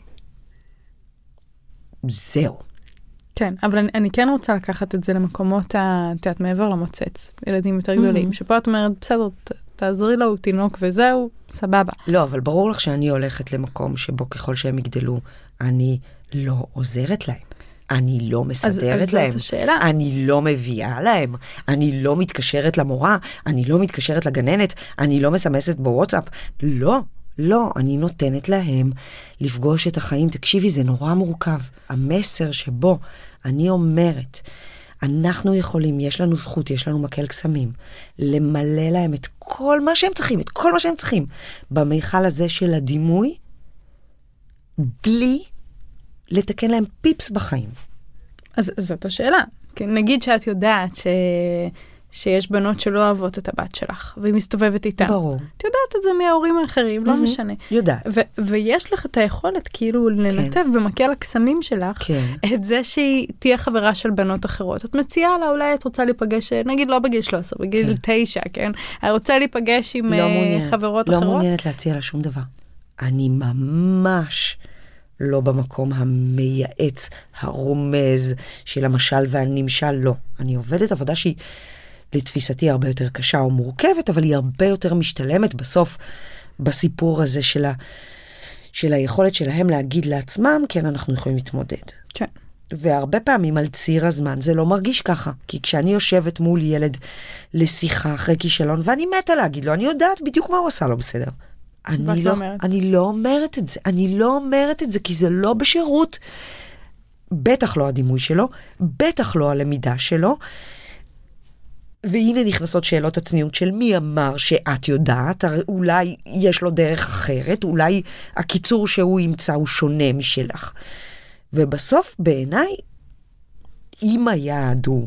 זהו. כן, אבל אני, אני כן רוצה לקחת את זה למקומות, תיאת מעבר למוצץ, ילדים יותר גדולים, mm-hmm. שפה את אומרת, בסדר, ת, תעזרי לו, תינוק וזהו, סבבה. לא, אבל ברור לך שאני הולכת למקום שבו ככל שהם יגדלו, אני לא עוזרת להם. אני לא מסדרת אז, להם. אז אני לא מביאה להם. אני לא מתקשרת למורה. אני לא מתקשרת לגננת. אני לא מסמסת בוואטסאפ. לא. לא, אני נותנת להם לפגוש את החיים. תקשיבי, זה נורא מורכב. המסר שבו אני אומרת, אנחנו יכולים, יש לנו זכות, יש לנו מקל קסמים, למלא להם את כל מה שהם צריכים, את כל מה שהם צריכים, במיכל הזה של הדימוי, בלי לתקן להם פיפס בחיים. אז זאת השאלה. נגיד שאת יודעת ש... שיש בנות שלא אוהבות את הבת שלך, והיא מסתובבת איתה. ברור. את יודעת את זה מההורים האחרים, לא משנה. יודעת. ו- ויש לך את היכולת כאילו לנתב במקל הקסמים שלך, את זה שהיא תהיה חברה של בנות אחרות. את מציעה לה, אולי את רוצה להיפגש, נגיד לא בגיל שלוש עשרה, בגיל תשע, כן? את רוצה להיפגש עם חברות אחרות? לא מעוניינת להציע לה שום דבר. אני ממש לא במקום המייעץ, הרומז של המשל והנמשל, לא. אני עובדת עבודה שהיא לתפיסתי הרבה יותר קשה או מורכבת, אבל היא הרבה יותר משתלמת בסוף בסיפור הזה של, ה, של היכולת שלהם להגיד לעצמם, כן, אנחנו יכולים להתמודד. כן. והרבה פעמים על ציר הזמן זה לא מרגיש ככה, כי כשאני יושבת מול ילד לשיחה אחרי כישלון, ואני מתה להגיד לו, אני יודעת בדיוק מה הוא עשה לו בסדר. אני לא, אני לא אומרת את זה, אני לא אומרת את זה, כי זה לא בשירות, בטח לא הדימוי שלו, בטח לא הלמידה שלו, והנה נכנסות שאלות הצניעות של מי אמר שאת יודעת, אולי יש לו דרך אחרת, אולי הקיצור שהוא ימצא הוא שונה משלך. ובסוף בעיניי, אם היעד הוא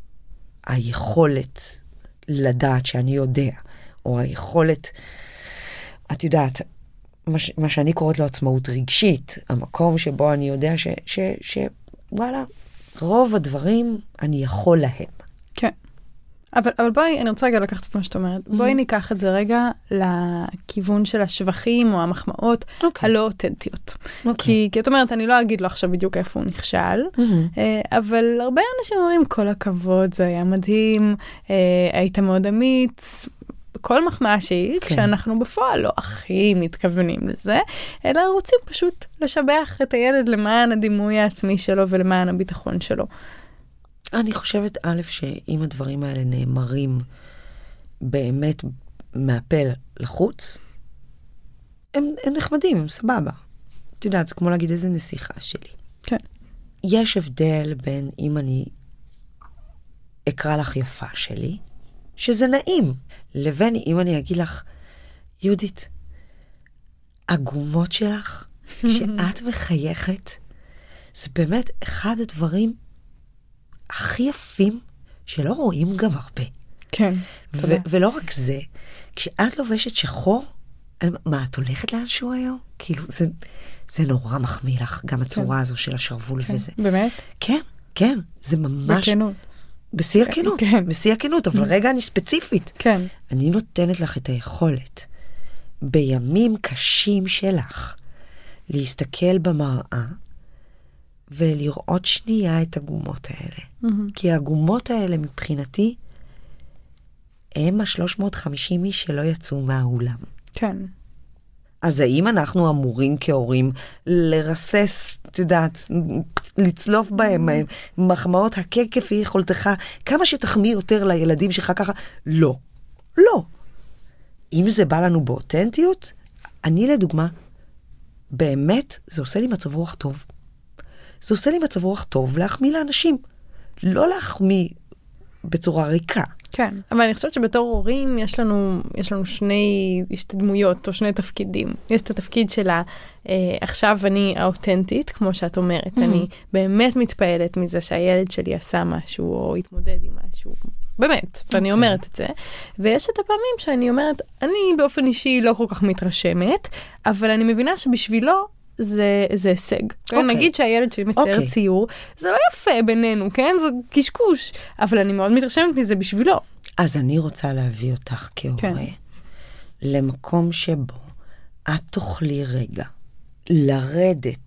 היכולת לדעת שאני יודע, או היכולת, את יודעת, מה, מה שאני קוראת לו עצמאות רגשית, המקום שבו אני יודע ש, ש, ש, וואלה, רוב הדברים אני יכול להם. כן. אבל, אבל בואי, אני רוצה רגע לקחת את מה שאת אומרת. Mm-hmm. בואי ניקח את זה רגע לכיוון של השבחים או המחמאות okay. הלא אותנטיות. Okay. כי, כי את אומרת, אני לא אגיד לו עכשיו בדיוק איפה הוא נכשל, mm-hmm. אבל הרבה אנשים אומרים, כל הכבוד, זה היה מדהים, היית מאוד אמיץ, כל מחמאה שהיא, כן. כשאנחנו בפועל לא הכי מתכוונים לזה, אלא רוצים פשוט לשבח את הילד למען הדימוי העצמי שלו ולמען הביטחון שלו. אני חושבת, א', שאם הדברים האלה נאמרים באמת מהפה לחוץ, הם, הם נחמדים, הם סבבה. את יודעת, זה כמו להגיד איזה נסיכה שלי. כן. יש הבדל בין אם אני אקרא לך יפה שלי, שזה נעים, לבין אם אני אגיד לך, יהודית, הגומות שלך, שאת מחייכת, זה באמת אחד הדברים הכי יפים שלא רואים גם הרבה. כן. ו- ולא רק זה, כשאת לובשת שחור, מה, את הולכת לאנשהו היום? כאילו, זה, זה נורא מחמיא לך, גם הצורה כן. הזו של השרוול כן. וזה. באמת? כן, כן, זה ממש... בכנות. בשיא הכנות, כן. בשיא הכנות, אבל רגע אני ספציפית. כן. אני נותנת לך את היכולת, בימים קשים שלך, להסתכל במראה, ולראות שנייה את הגומות האלה. Mm-hmm. כי הגומות האלה מבחינתי, הם ה-שלוש מאות וחמישים איש שלא יצאו מהאולם. כן. אז האם אנחנו אמורים כהורים לרסס, את יודעת, לצלוף בהם, mm-hmm. מחמאות הקק כפי יכולתך, כמה שתחמיא יותר לילדים שלך ככה? לא. לא. אם זה בא לנו באותנטיות, אני לדוגמה, באמת, זה עושה לי מצב רוח טוב. זה עושה לי מצב רוח טוב להחמיא לאנשים. לא להחמיא בצורה ריקה. כן, אבל אני חושבת שבתור הורים יש לנו, יש לנו שני, יש דמויות או שני תפקידים. יש את התפקיד שלה, אה, עכשיו אני האותנטית, כמו שאת אומרת. Mm-hmm. אני באמת מתפעלת מזה שהילד שלי עשה משהו או התמודד עם משהו. באמת, ואני okay. אומרת את זה. ויש את הפעמים שאני אומרת, אני באופן אישי לא כל כך מתרשמת, אבל אני מבינה שבשבילו, זה, זה הישג. Okay. נגיד שהילד שלי מצייר okay. ציור, זה לא יפה בינינו, כן? זה קשקוש. אבל אני מאוד מתרשמת מזה בשבילו. אז אני רוצה להביא אותך כהורה, כן. למקום שבו את תוכלי רגע לרדת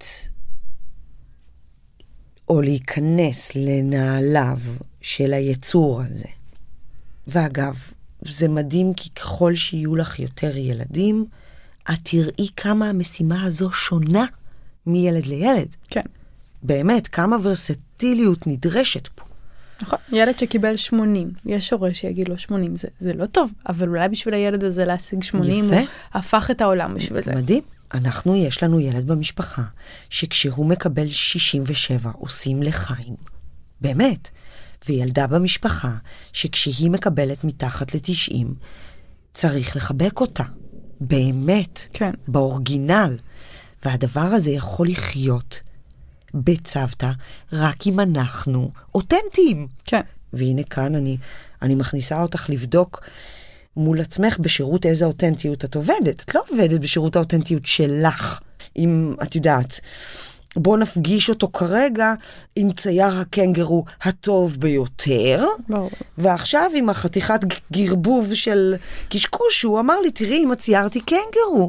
או להיכנס לנעליו של היצור הזה. ואגב, זה מדהים כי ככל שיהיו לך יותר ילדים, את תראי כמה המשימה הזו שונה מילד לילד. כן. באמת, כמה ורסטיליות נדרשת פה. נכון. ילד שקיבל שמונים, יש הורה שיגיד לו שמונים, זה, זה לא טוב, אבל אולי בשביל הילד הזה להשיג שמונים, יפה. הוא הפך את העולם בשביל זה. מדהים. אנחנו, יש לנו ילד במשפחה, שכשהוא מקבל שישים ושבע, עושים לחיים. באמת. וילדה במשפחה, שכשהיא מקבלת מתחת ל-תשעים, צריך לחבק אותה. באמת. כן. באורגינל. והדבר הזה יכול לחיות בצוותא, רק אם אנחנו אותנטיים. כן. והנה כאן אני, אני מכניסה אותך לבדוק מול עצמך בשירות איזה אותנטיות את עובדת. את לא עובדת בשירות האותנטיות שלך. אם את יודעת, בוא נפגיש אותו כרגע עם צייר הקנגרו הטוב ביותר. ברור. ועכשיו עם החתיכת גרבוב של קשקוש, הוא אמר לי, תראי, אם ציירתי קנגרו.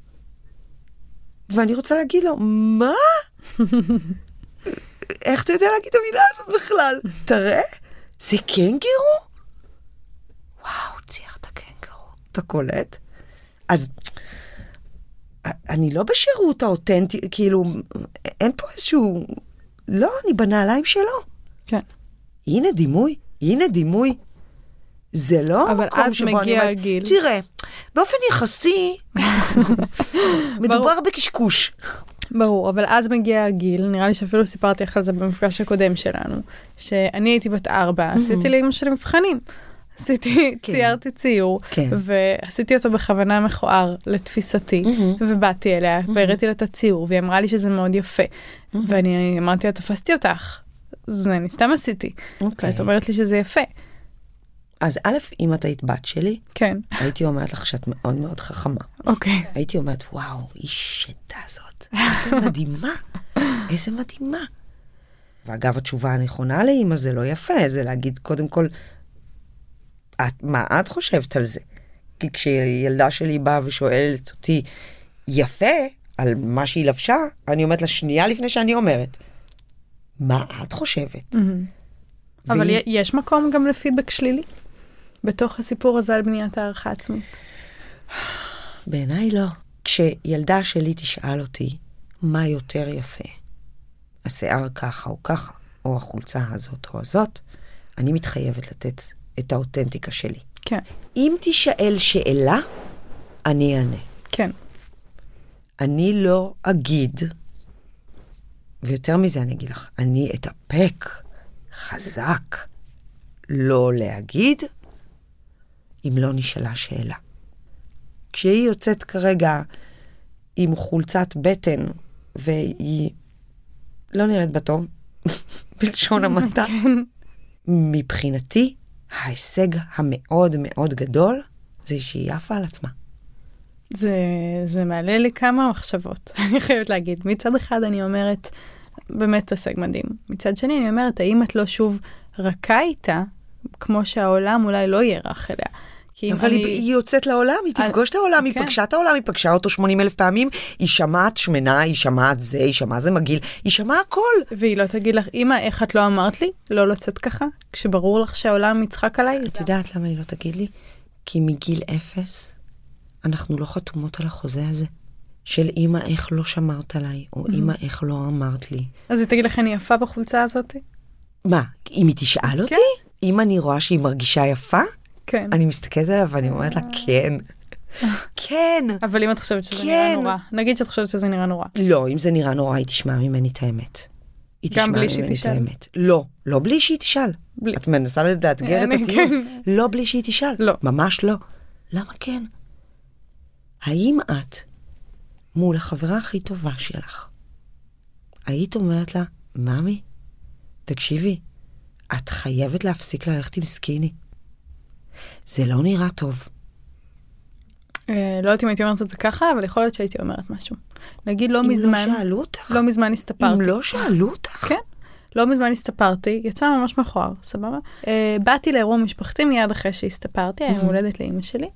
ואני רוצה להגיד לו, מה? איך אתה יודע להגיד את המילה הזאת בכלל? תראה, זה קנגרו? אתה קולט? אז אני לא בשירות האותנטי, כאילו, אין פה איזשהו, לא, אני בנעליים שלו. כן. הנה דימוי, הנה דימוי. זה לא המקום שבו אני אומרת, הגיל. תראה, באופן יחסי, מדובר בקשקוש. ברור, אבל אז מגיע הגיל, נראה לי שאפילו סיפרתי לך על זה במפגש הקודם שלנו, שאני הייתי בת ארבע, עשיתי לאמא שלי מבחנים. עשיתי, ציירתי ציור, ועשיתי אותו בכוונה מכוער לתפיסתי, ובאתי אליה, והראיתי לה את הציור, והיא אמרה לי שזה מאוד יפה. ואני אמרתי לה, תפסתי אותך. זה אני סתם עשיתי. ואת אומרת לי שזה יפה. אז א', אם את היית בת שלי, כן. הייתי אומרת לך שאת מאוד מאוד חכמה. אוקיי. הייתי אומרת, וואו, היא שדה זאת. איזה מדהימה. איזה מדהימה. ואגב, התשובה הנכונה לאמא זה לא יפה, זה להגיד קודם כל, את, מה את חושבת על זה? כי כשילדה שלי באה ושואלת אותי יפה על מה שהיא לבשה, אני אומרת לה שנייה לפני שאני אומרת, מה את חושבת? Mm-hmm. אבל והיא... יש מקום גם לפידבק שלילי? בתוך הסיפור הזה על בניית הערכה עצמית? בעיניי לא. כשילדה שלי תשאל אותי מה יותר יפה, השיער ככה או ככה, או החולצה הזאת או הזאת, אני מתחייבת לתת את האותנטיקה שלי. כן. אם תשאל שאלה, אני אענה. כן. אני לא אגיד, ויותר מזה אני אגיד לך, אני אתאפק חזק לא להגיד, אם לא נשאלה שאלה. כשהיא יוצאת כרגע עם חולצת בטן, והיא לא נראית בטוב, בלשון המעטה, מבחינתי, ההישג המאוד מאוד גדול, זה שהיא יפה על עצמה. זה, זה מעלה לי כמה מחשבות, אני חייבת להגיד. מצד אחד אני אומרת, באמת הישג מדהים. מצד שני אני אומרת, האם את לא שוב רכה איתה, כמו שהעולם אולי לא יהיה רך אליה. אבל אני... היא יוצאת לעולם, היא תפגוש את העולם, היא פגשה את העולם, היא פגשה אותו שמונים אלף פעמים, היא שמעת שמנה, היא שמעת זה, היא שמעה זה מגיל, היא שמעה הכל. והיא לא תגיד לך, אמא, איך את לא אמרת לי? לא לצאת ככה? כשברור לך שהעולם מצחק עליי? את יודעת למה היא לא תגיד לי? כי מגיל אפס, אנחנו לא חתומות על החוזה הזה. של אמא, איך לא שמרת עליי, או אמא, איך לא אמרת לי. אז היא תגיד לך, אני יפה בחולצה הזאת? מה? אם היא תשאל אותי? אם אני רואה שהיא מרגישה יפה? כן. אני מסתכלת עליו ואני אומרת לה, כן. כן. אבל אם את חושבת שזה נראה נורא, נגיד שאת חושבת שזה נראה נורא. לא, אם זה נראה נורא, היא תשמע ממני את האמת. גם בלי שהיא תשאל. לא, לא בלי שהיא תשאל. את מנסה לאתגר את הטיעון. לא בלי שהיא תשאל. לא. ממש לא. למה כן? האם את, מול החברה הכי טובה שלך, היית אומרת לה, ממי, תקשיבי, את חייבת להפסיק ללכת עם סקיני. זה לא נראה טוב. לא יודעת אם הייתי אומרת את זה ככה, אבל יכול להיות שהייתי אומרת משהו. נגיד לא מזמן... אם לא שאלו אותך? לא מזמן הסתפרתי. אם לא שאלו אותך? כן. לא מזמן הסתפרתי, יצא ממש מכוער, סבבה? באתי לאירוע משפחתי מיד אחרי שהסתפרתי, היה מולדת לאמא שלי,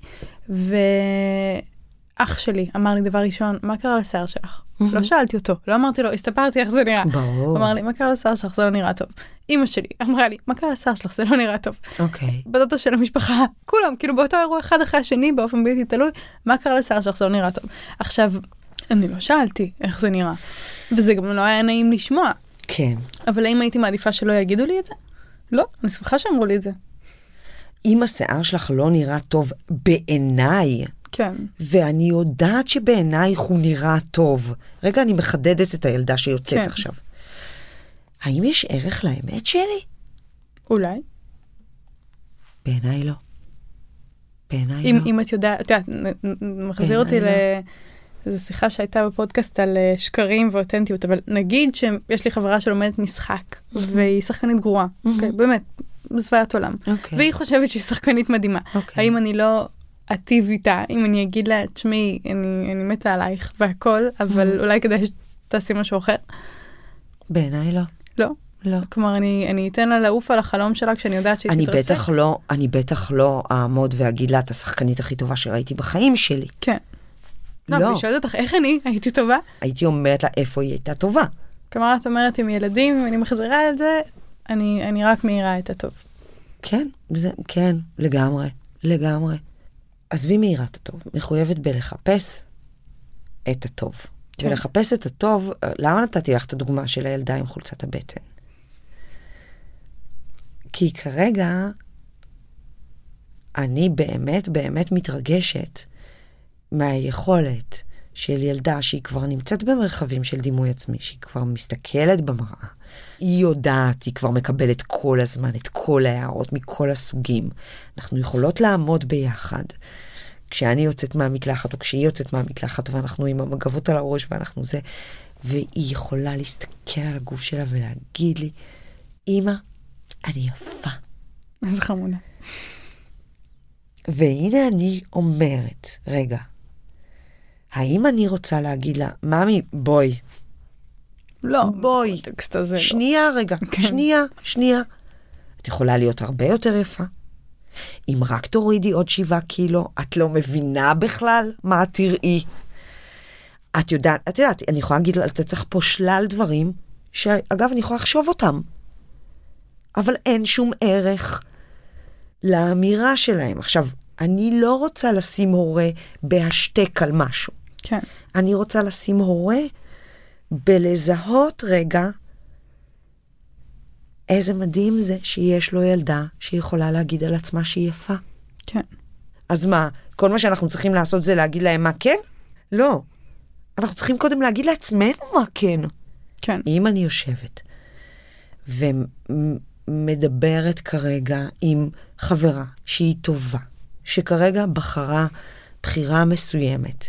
ואח שלי אמר לי דבר ראשון, מה קרה לשיער שלך? לא שאלתי אותו, לא אמרתי לו, הסתפרתי איך זה נראה. ברור. אמר לי, מה קרה לשיער שלך? זה לא נראה טוב. אמא שלי אמרה לי, מה קרה לשיער שלך? זה לא נראה טוב. אוקיי. בדודה של המשפחה, כולם, כאילו באותו אירוע אחד אחרי השני, באופן בלתי תלוי, מה קרה לשיער שלך? זה לא נראה טוב. עכשיו, אני לא שאלתי איך זה נראה, וזה גם לא היה נעים לשמוע. כן. אבל האם הייתי מעדיפה שלא יגידו לי את זה? לא, אני שמחה שאמרו לי את זה. אם השיער שלך לא נראה טוב בעיניי, כן. ואני יודעת שבעינייך הוא נראה טוב. רגע, אני מחדדת את הילדה שיוצאת כן. עכשיו. האם יש ערך לאמת שלי? אולי. בעיניי לא. בעיניי אם, לא. אם את יודעת, את יודעת, מחזיר אותי לא. לאיזו שיחה שהייתה בפודקאסט על שקרים ואותנטיות, אבל נגיד שיש לי חברה שלומדת משחק, והיא שחקנית גרועה, okay, באמת, בסביית עולם. Okay. והיא חושבת שהיא שחקנית מדהימה. Okay. האם אני לא אטיב איתה, אם אני אגיד לה, תשמעי, אני, אני מתה עלייך והכל, אבל אולי כדאי שתעשי משהו אחר? בעיניי לא. לא? לא. כלומר, אני, אני אתן לה לעוף על החלום שלה כשאני יודעת שהיא אני תתרסק? בטח לא, אני בטח לא אעמוד ואגיד לה את השחקנית הכי טובה שראיתי בחיים שלי. כן. לא, לא. אני שואלת אותך, איך אני? הייתי טובה? הייתי אומרת לה איפה היא הייתה טובה. כלומר, את אומרת עם ילדים, אם אני מחזירה את זה, אני, אני רק מהירה את הטוב. כן, זה, כן, לגמרי, לגמרי. עזבי מהירת הטוב, מחויבת בלחפש את הטוב. כן. ולחפש את הטוב, למה נתתי לך את הדוגמה של הילדה עם חולצת הבטן? כי כרגע אני באמת באמת מתרגשת מהיכולת של ילדה שהיא כבר נמצאת במרחבים של דימוי עצמי, שהיא כבר מסתכלת במראה. היא יודעת, היא כבר מקבלת כל הזמן את כל ההערות מכל הסוגים. אנחנו יכולות לעמוד ביחד. כשאני יוצאת מהמקלחת, או כשהיא יוצאת מהמקלחת, ואנחנו עם המגבות על הראש, ואנחנו זה, והיא יכולה להסתכל על הגוף שלה ולהגיד לי, אמא, אני יפה. איזה חמודה. והנה אני אומרת, רגע, האם אני רוצה להגיד לה, ממי, בואי. לא, בואי. הזה שנייה לא. רגע, כן. שנייה, שנייה. את יכולה להיות הרבה יותר יפה. אם רק תורידי עוד שבעה קילו, את לא מבינה בכלל מה תראי. את יודעת, את יודעת, אני יכולה להגיד, לתת לך פה שלל דברים, שאגב, אני יכולה לחשוב אותם. אבל אין שום ערך לאמירה שלהם. עכשיו, אני לא רוצה לשים הורה בהשתק על משהו. כן. אני רוצה לשים הורה בלזהות רגע איזה מדהים זה שיש לו ילדה שיכולה להגיד על עצמה שהיא יפה. כן. אז מה, כל מה שאנחנו צריכים לעשות זה להגיד להם מה כן? לא. אנחנו צריכים קודם להגיד לעצמנו מה כן. כן. אם אני יושבת ומדברת כרגע עם חברה שהיא טובה, שכרגע בחרה בחירה מסוימת,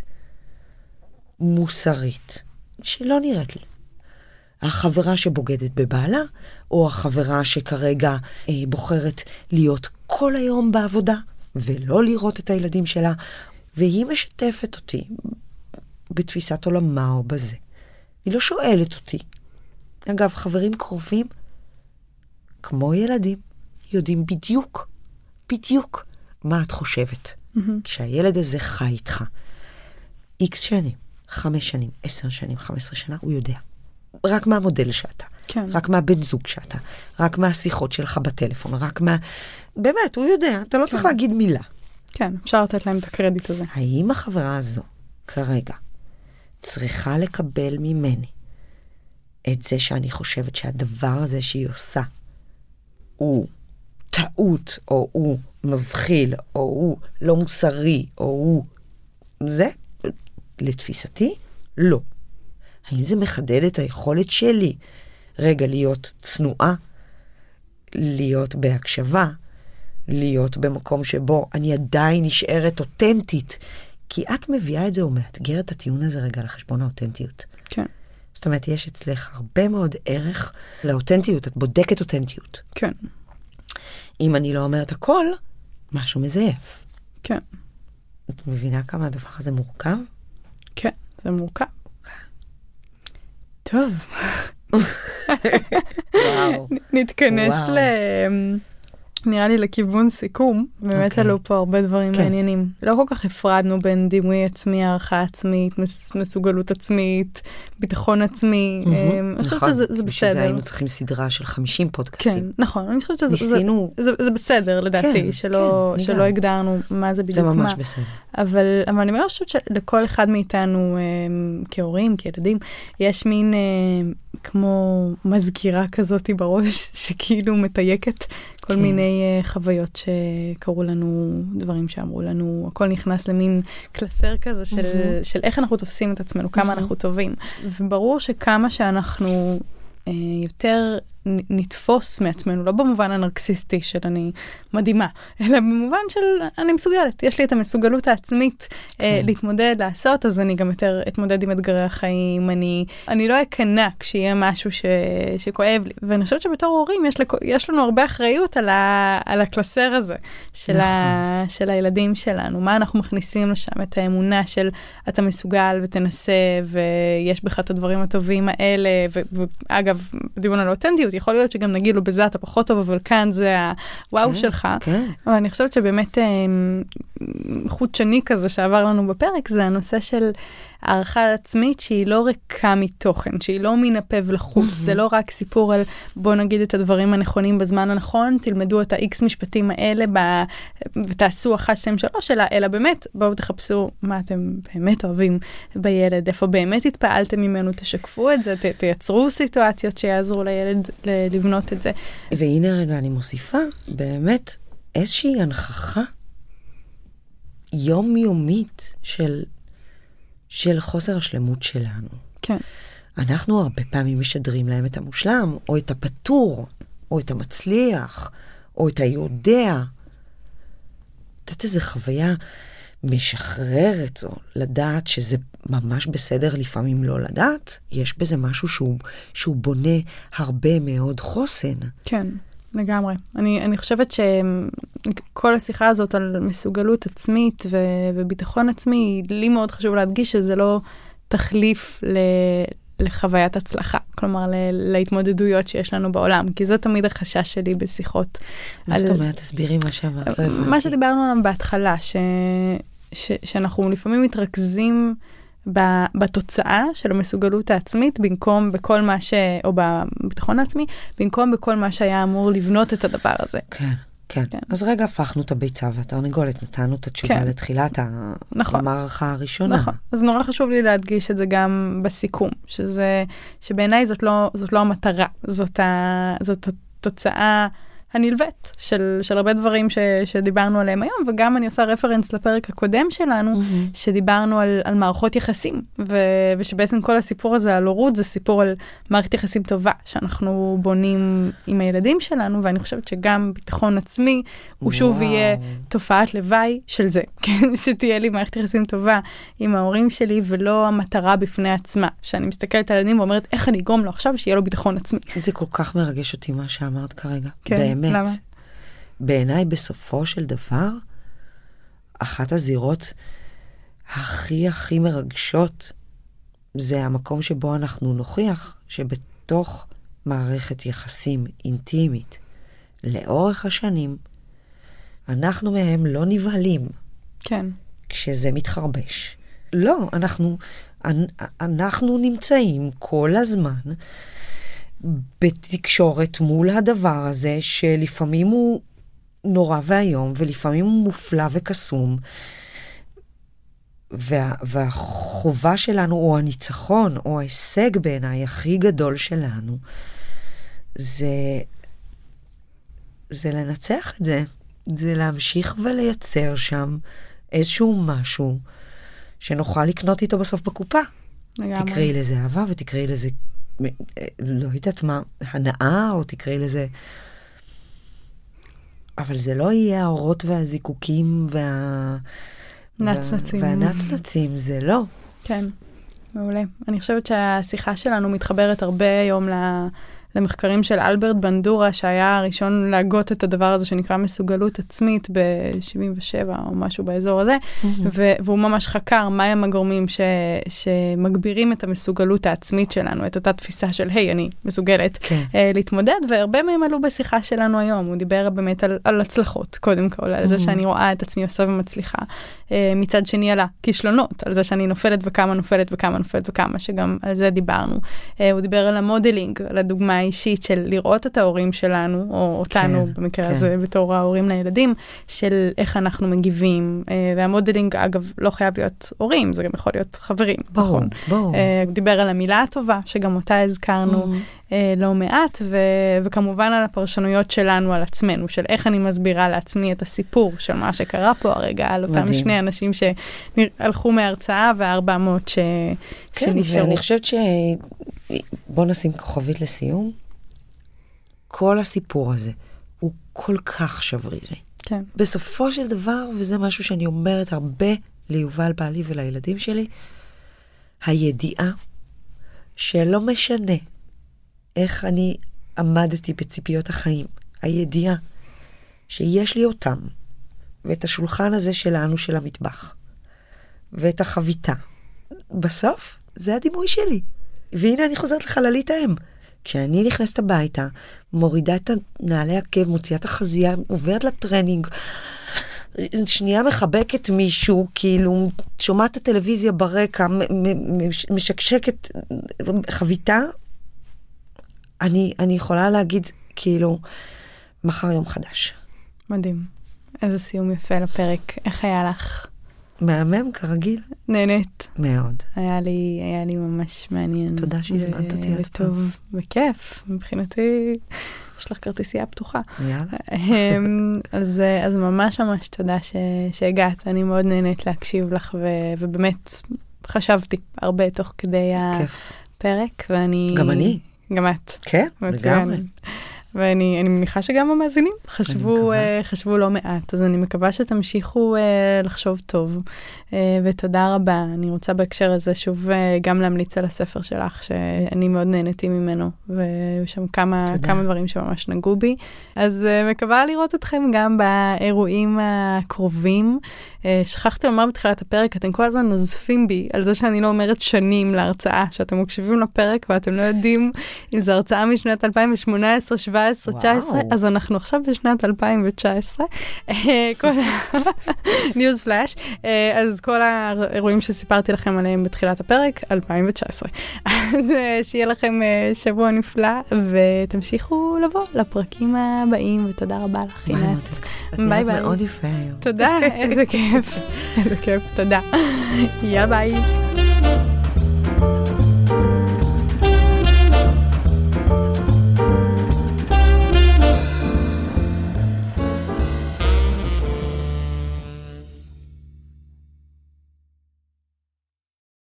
מוסרית, שלא נראית לי. החברה שבוגדת בבעלה, או החברה שכרגע אה, בוחרת להיות כל היום בעבודה, ולא לראות את הילדים שלה, והיא משתפת אותי בתפיסת עולמה או בזה. היא לא שואלת אותי. אגב, חברים קרובים, כמו ילדים, יודעים בדיוק, בדיוק מה את חושבת. Mm-hmm. כשהילד הזה חי איתך, איקס שנים, חמש שנים, עשר שנים, חמש עשרה שנה, הוא יודע. רק מהמודל שאתה. כן. רק מהבן זוג שאתה. רק מהשיחות שלך בטלפון. רק מה... באמת, הוא יודע. אתה לא כן. צריך להגיד מילה. כן, אפשר לתת להם את הקרדיט הזה. האם החברה הזו, כרגע, צריכה לקבל ממני את זה שאני חושבת שהדבר הזה שהיא עושה הוא טעות, או הוא מבחיל, או הוא לא מוסרי, או הוא... זה, לתפיסתי, לא. האם זה מחדד את היכולת שלי רגע להיות צנועה, להיות בהקשבה, להיות במקום שבו אני עדיין נשארת אותנטית, כי את מביאה את זה או מאתגרת את הטיעון הזה רגע לחשבון האותנטיות. כן. זאת אומרת, יש אצלך הרבה מאוד ערך לאותנטיות, את בודקת אותנטיות. כן. אם אני לא אומרת הכל, משהו מזייף. כן. את מבינה כמה הדבר הזה מורכב? כן, זה מורכב. טוב. וואו. נתכנס ל... נראה לי לכיוון סיכום. באמת עלו פה הרבה דברים מעניינים. לא כל כך הפרדנו בין דימוי עצמי, הערכה עצמית, מסוגלות עצמית, ביטחון עצמי. אני חושבת שזה בסדר. בשביל זה היינו צריכים סדרה של חמישים פודקאסטים. כן, נכון. אני חושבת שזה בסדר, לדעתי, שלא הגדרנו מה זה בדיוק מה. זה ממש בסדר. אבל אני מאוד חושבת שלכל אחד מאיתנו, כהורים, כילדים, יש מין כמו מזכירה כזאת בראש, שכאילו מתייקת כל מיני חוויות שקרו לנו, דברים שאמרו לנו, הכל נכנס למין קלסר כזה של, mm-hmm. של איך אנחנו תופסים את עצמנו, כמה mm-hmm. אנחנו טובים. וברור שכמה שאנחנו אה, יותר נתפוס מעצמנו, לא במובן הנרקסיסטי של אני מדהימה, אלא במובן של אני מסוגלת. יש לי את המסוגלות העצמית כן. אה, להתמודד, לעשות, אז אני גם יותר אתמודד עם אתגרי החיים. אני, אני לא אכנע כשיהיה משהו ש, שכואב לי. ואני חושבת שבתור הורים יש, לכ, יש לנו הרבה אחריות על, ה, על הקלסר הזה של, נכון. ה, של הילדים שלנו. מה אנחנו מכניסים לשם? את האמונה של אתה מסוגל ותנסה, ויש בך את הדברים הטובים האלה. ו, ואגב, דיברנו על אותנטיות, יכול להיות שגם נגיד לו בזה אתה פחות טוב, אבל כאן זה הוואו כן, שלך. כן. אבל אני חושבת שבאמת חוט שני כזה שעבר לנו בפרק, זה הנושא של הערכה עצמית שהיא לא ריקה מתוכן, שהיא לא מן הפה ולחוץ, זה לא רק סיפור על בוא נגיד את הדברים הנכונים בזמן הנכון, תלמדו את ה-X משפטים האלה ב... ותעשו אחת, שתיים, שלוש שלה, אלא באמת, בואו תחפשו מה אתם באמת אוהבים בילד, איפה באמת התפעלתם ממנו, תשקפו את זה, ת... תייצרו סיטואציות שיעזרו לילד לבנות את זה. והנה רגע, אני מוסיפה, באמת, איזושהי הנכחה יומיומית של, של חוסר השלמות שלנו. כן. אנחנו הרבה פעמים משדרים להם את המושלם, או את הפתור, או את המצליח, או את היודע. זאת איזו חוויה משחררת, או לדעת שזה ממש בסדר לפעמים לא לדעת, יש בזה משהו שהוא, שהוא בונה הרבה מאוד חוסן. כן. לגמרי. אני, אני חושבת שכל השיחה הזאת על מסוגלות עצמית ו, וביטחון עצמי, לי מאוד חשוב להדגיש שזה לא תחליף ל, לחוויית הצלחה. כלומר, ל, להתמודדויות שיש לנו בעולם, כי זה תמיד החשש שלי בשיחות. מה זאת אומרת? תסבירי מה שאמרת, לא הבנתי. מה שדיברנו עליו בהתחלה, ש, ש, שאנחנו לפעמים מתרכזים בתוצאה של המסוגלות העצמית, במקום בכל מה ש... או בביטחון העצמי, במקום בכל מה שהיה אמור לבנות את הדבר הזה. כן, כן. כן. אז רגע הפכנו את הביצה והתרנגולת, נתנו את התשובה כן. לתחילת נכון. המערכה הראשונה. נכון. אז נורא חשוב לי להדגיש את זה גם בסיכום, שזה, שבעיניי זאת לא, זאת לא המטרה, זאת, ה, זאת התוצאה הנלווית של, של הרבה דברים ש, שדיברנו עליהם היום, וגם אני עושה רפרנס לפרק הקודם שלנו, mm-hmm. שדיברנו על, על מערכות יחסים, ו, ושבעצם כל הסיפור הזה על הורות, זה סיפור על מערכת יחסים טובה, שאנחנו בונים עם הילדים שלנו, ואני חושבת שגם ביטחון עצמי, הוא שוב יהיה תופעת לוואי של זה, כן? שתהיה לי מערכת יחסים טובה עם ההורים שלי, ולא המטרה בפני עצמה, שאני מסתכלת על ילדים ואומרת, איך אני אגרום לו עכשיו שיהיה לו ביטחון עצמי. זה כל כך מרגש אותי מה שאמרת כרגע. כן. באמת. למה? בעיניי בסופו של דבר, אחת הזירות הכי הכי מרגשות, זה המקום שבו אנחנו נוכיח שבתוך מערכת יחסים אינטימית, לאורך השנים, אנחנו מהם לא נבהלים. כן. כשזה מתחרבש. לא, אנחנו, אנחנו נמצאים כל הזמן בתקשורת מול הדבר הזה, שלפעמים הוא נורא והיום, ולפעמים הוא מופלא וקסום, וה, והחובה שלנו, או הניצחון, או ההישג בעיניי הכי גדול שלנו, זה, זה לנצח את זה. זה להמשיך ולייצר שם איזשהו משהו, שנוכל לקנות איתו בסוף בקופה. לגמרי. תקראי לזה אהבה, ותקראי לזה לא יודעת מה, הנאה, או תקראי לזה, אבל זה לא יהיה האורות והזיקוקים וה... נצנצים. והנצנצים, זה לא. כן, מעולה. אני חושבת שהשיחה שלנו מתחברת הרבה היום למחקרים של אלברט בנדורה, שהיה הראשון להגות את הדבר הזה שנקרא מסוגלות עצמית ב-שבעים ושבע או משהו באזור הזה, והוא ממש חקר מהם הגורמים שמגבירים את המסוגלות העצמית שלנו, את אותה תפיסה של, היי, אני מסוגלת להתמודד, והרבה מהם עלו בשיחה שלנו היום. הוא דיבר באמת על הצלחות, קודם כל, על זה שאני רואה את עצמי עושה ומצליחה. מצד שני על הכישלונות, על זה שאני נופלת וכמה נופלת וכמה נופלת וכמה, שגם על זה דיברנו. הוא דיבר על המודלינג, על הדוגמה האישית של לראות את ההורים שלנו, או אותנו כן, במקרה כן. הזה בתור ההורים לילדים, של איך אנחנו מגיבים. והמודלינג, אגב, לא חייב להיות הורים, זה גם יכול להיות חברים. ברור, נכון. ברור. הוא דיבר על המילה הטובה, שגם אותה הזכרנו mm-hmm. לא מעט, ו- וכמובן על הפרשנויות שלנו על עצמנו, של איך אני מסבירה לעצמי את הסיפור של מה שקרה פה הרגע, על אותם מדהים. שני אנשים שהלכו מההרצאה, והארבע מאות ש... כן, שנשארו. ואני חושבת ש... בוא נשים כוכבית לסיום. כל הסיפור הזה הוא כל כך שברירי. כן. בסופו של דבר, וזה משהו שאני אומרת הרבה ליובל בעלי ולילדים שלי, הידיעה שלא משנה איך אני עמדתי בציפיות החיים, הידיעה שיש לי אותם, ואת השולחן הזה שלנו של המטבח, ואת החביתה, בסוף זה הדימוי שלי. והנה אני חוזרת לחללית האם. כשאני נכנסת הביתה, מורידה את נעלי עקב, מוציאה את החזייה, עוברת לטרנינג, שנייה מחבקת מישהו, כאילו, שומעת את הטלוויזיה ברקע, משקשקת חביתה, אני, אני יכולה להגיד, כאילו, מחר יום חדש. מדהים. איזה סיום יפה לפרק. איך היה לך? מהמם, כרגיל. נהנית. מאוד. היה לי, היה לי ממש מעניין. תודה שהזמנת אותי עד פעם. וטוב, וכיף. מבחינתי, יש לך כרטיסייה פתוחה. יאללה. אז, אז ממש ממש תודה ש, שהגעת. אני מאוד נהנית להקשיב לך, ו, ובאמת חשבתי הרבה תוך כדי הפרק, ואני... גם אני. גם את. כן, לגמרי. ואני אני מניחה שגם המאזינים חשבו, uh, חשבו לא מעט, אז אני מקווה שתמשיכו uh, לחשוב טוב, uh, ותודה רבה. אני רוצה בהקשר הזה שוב uh, גם להמליץ על הספר שלך, שאני מאוד נהניתי ממנו, והיו שם כמה, כמה דברים שממש נגעו בי. אז uh, מקווה לראות אתכם גם באירועים הקרובים. Uh, שכחתי לומר בתחילת הפרק, אתם כל הזמן נוזפים בי על זה שאני לא אומרת שנים להרצאה, שאתם מקשיבים לפרק ואתם לא יודעים אם זו הרצאה משנת אלפיים שמונה עשרה, שבע עשרה, תשע עשרה, אז אנחנו עכשיו בשנת אלפיים תשע עשרה. ניוז פלאש. אז כל האירועים שסיפרתי לכם עליהם בתחילת הפרק, אלפיים תשע עשרה. אז שיהיה לכם שבוע נפלא, ותמשיכו לבוא לפרקים הבאים, ותודה רבה לך, עינת. ביי ביי. מאוד יפה היום. תודה, איזה כיף. איזה כיף, תודה. יאללה ביי.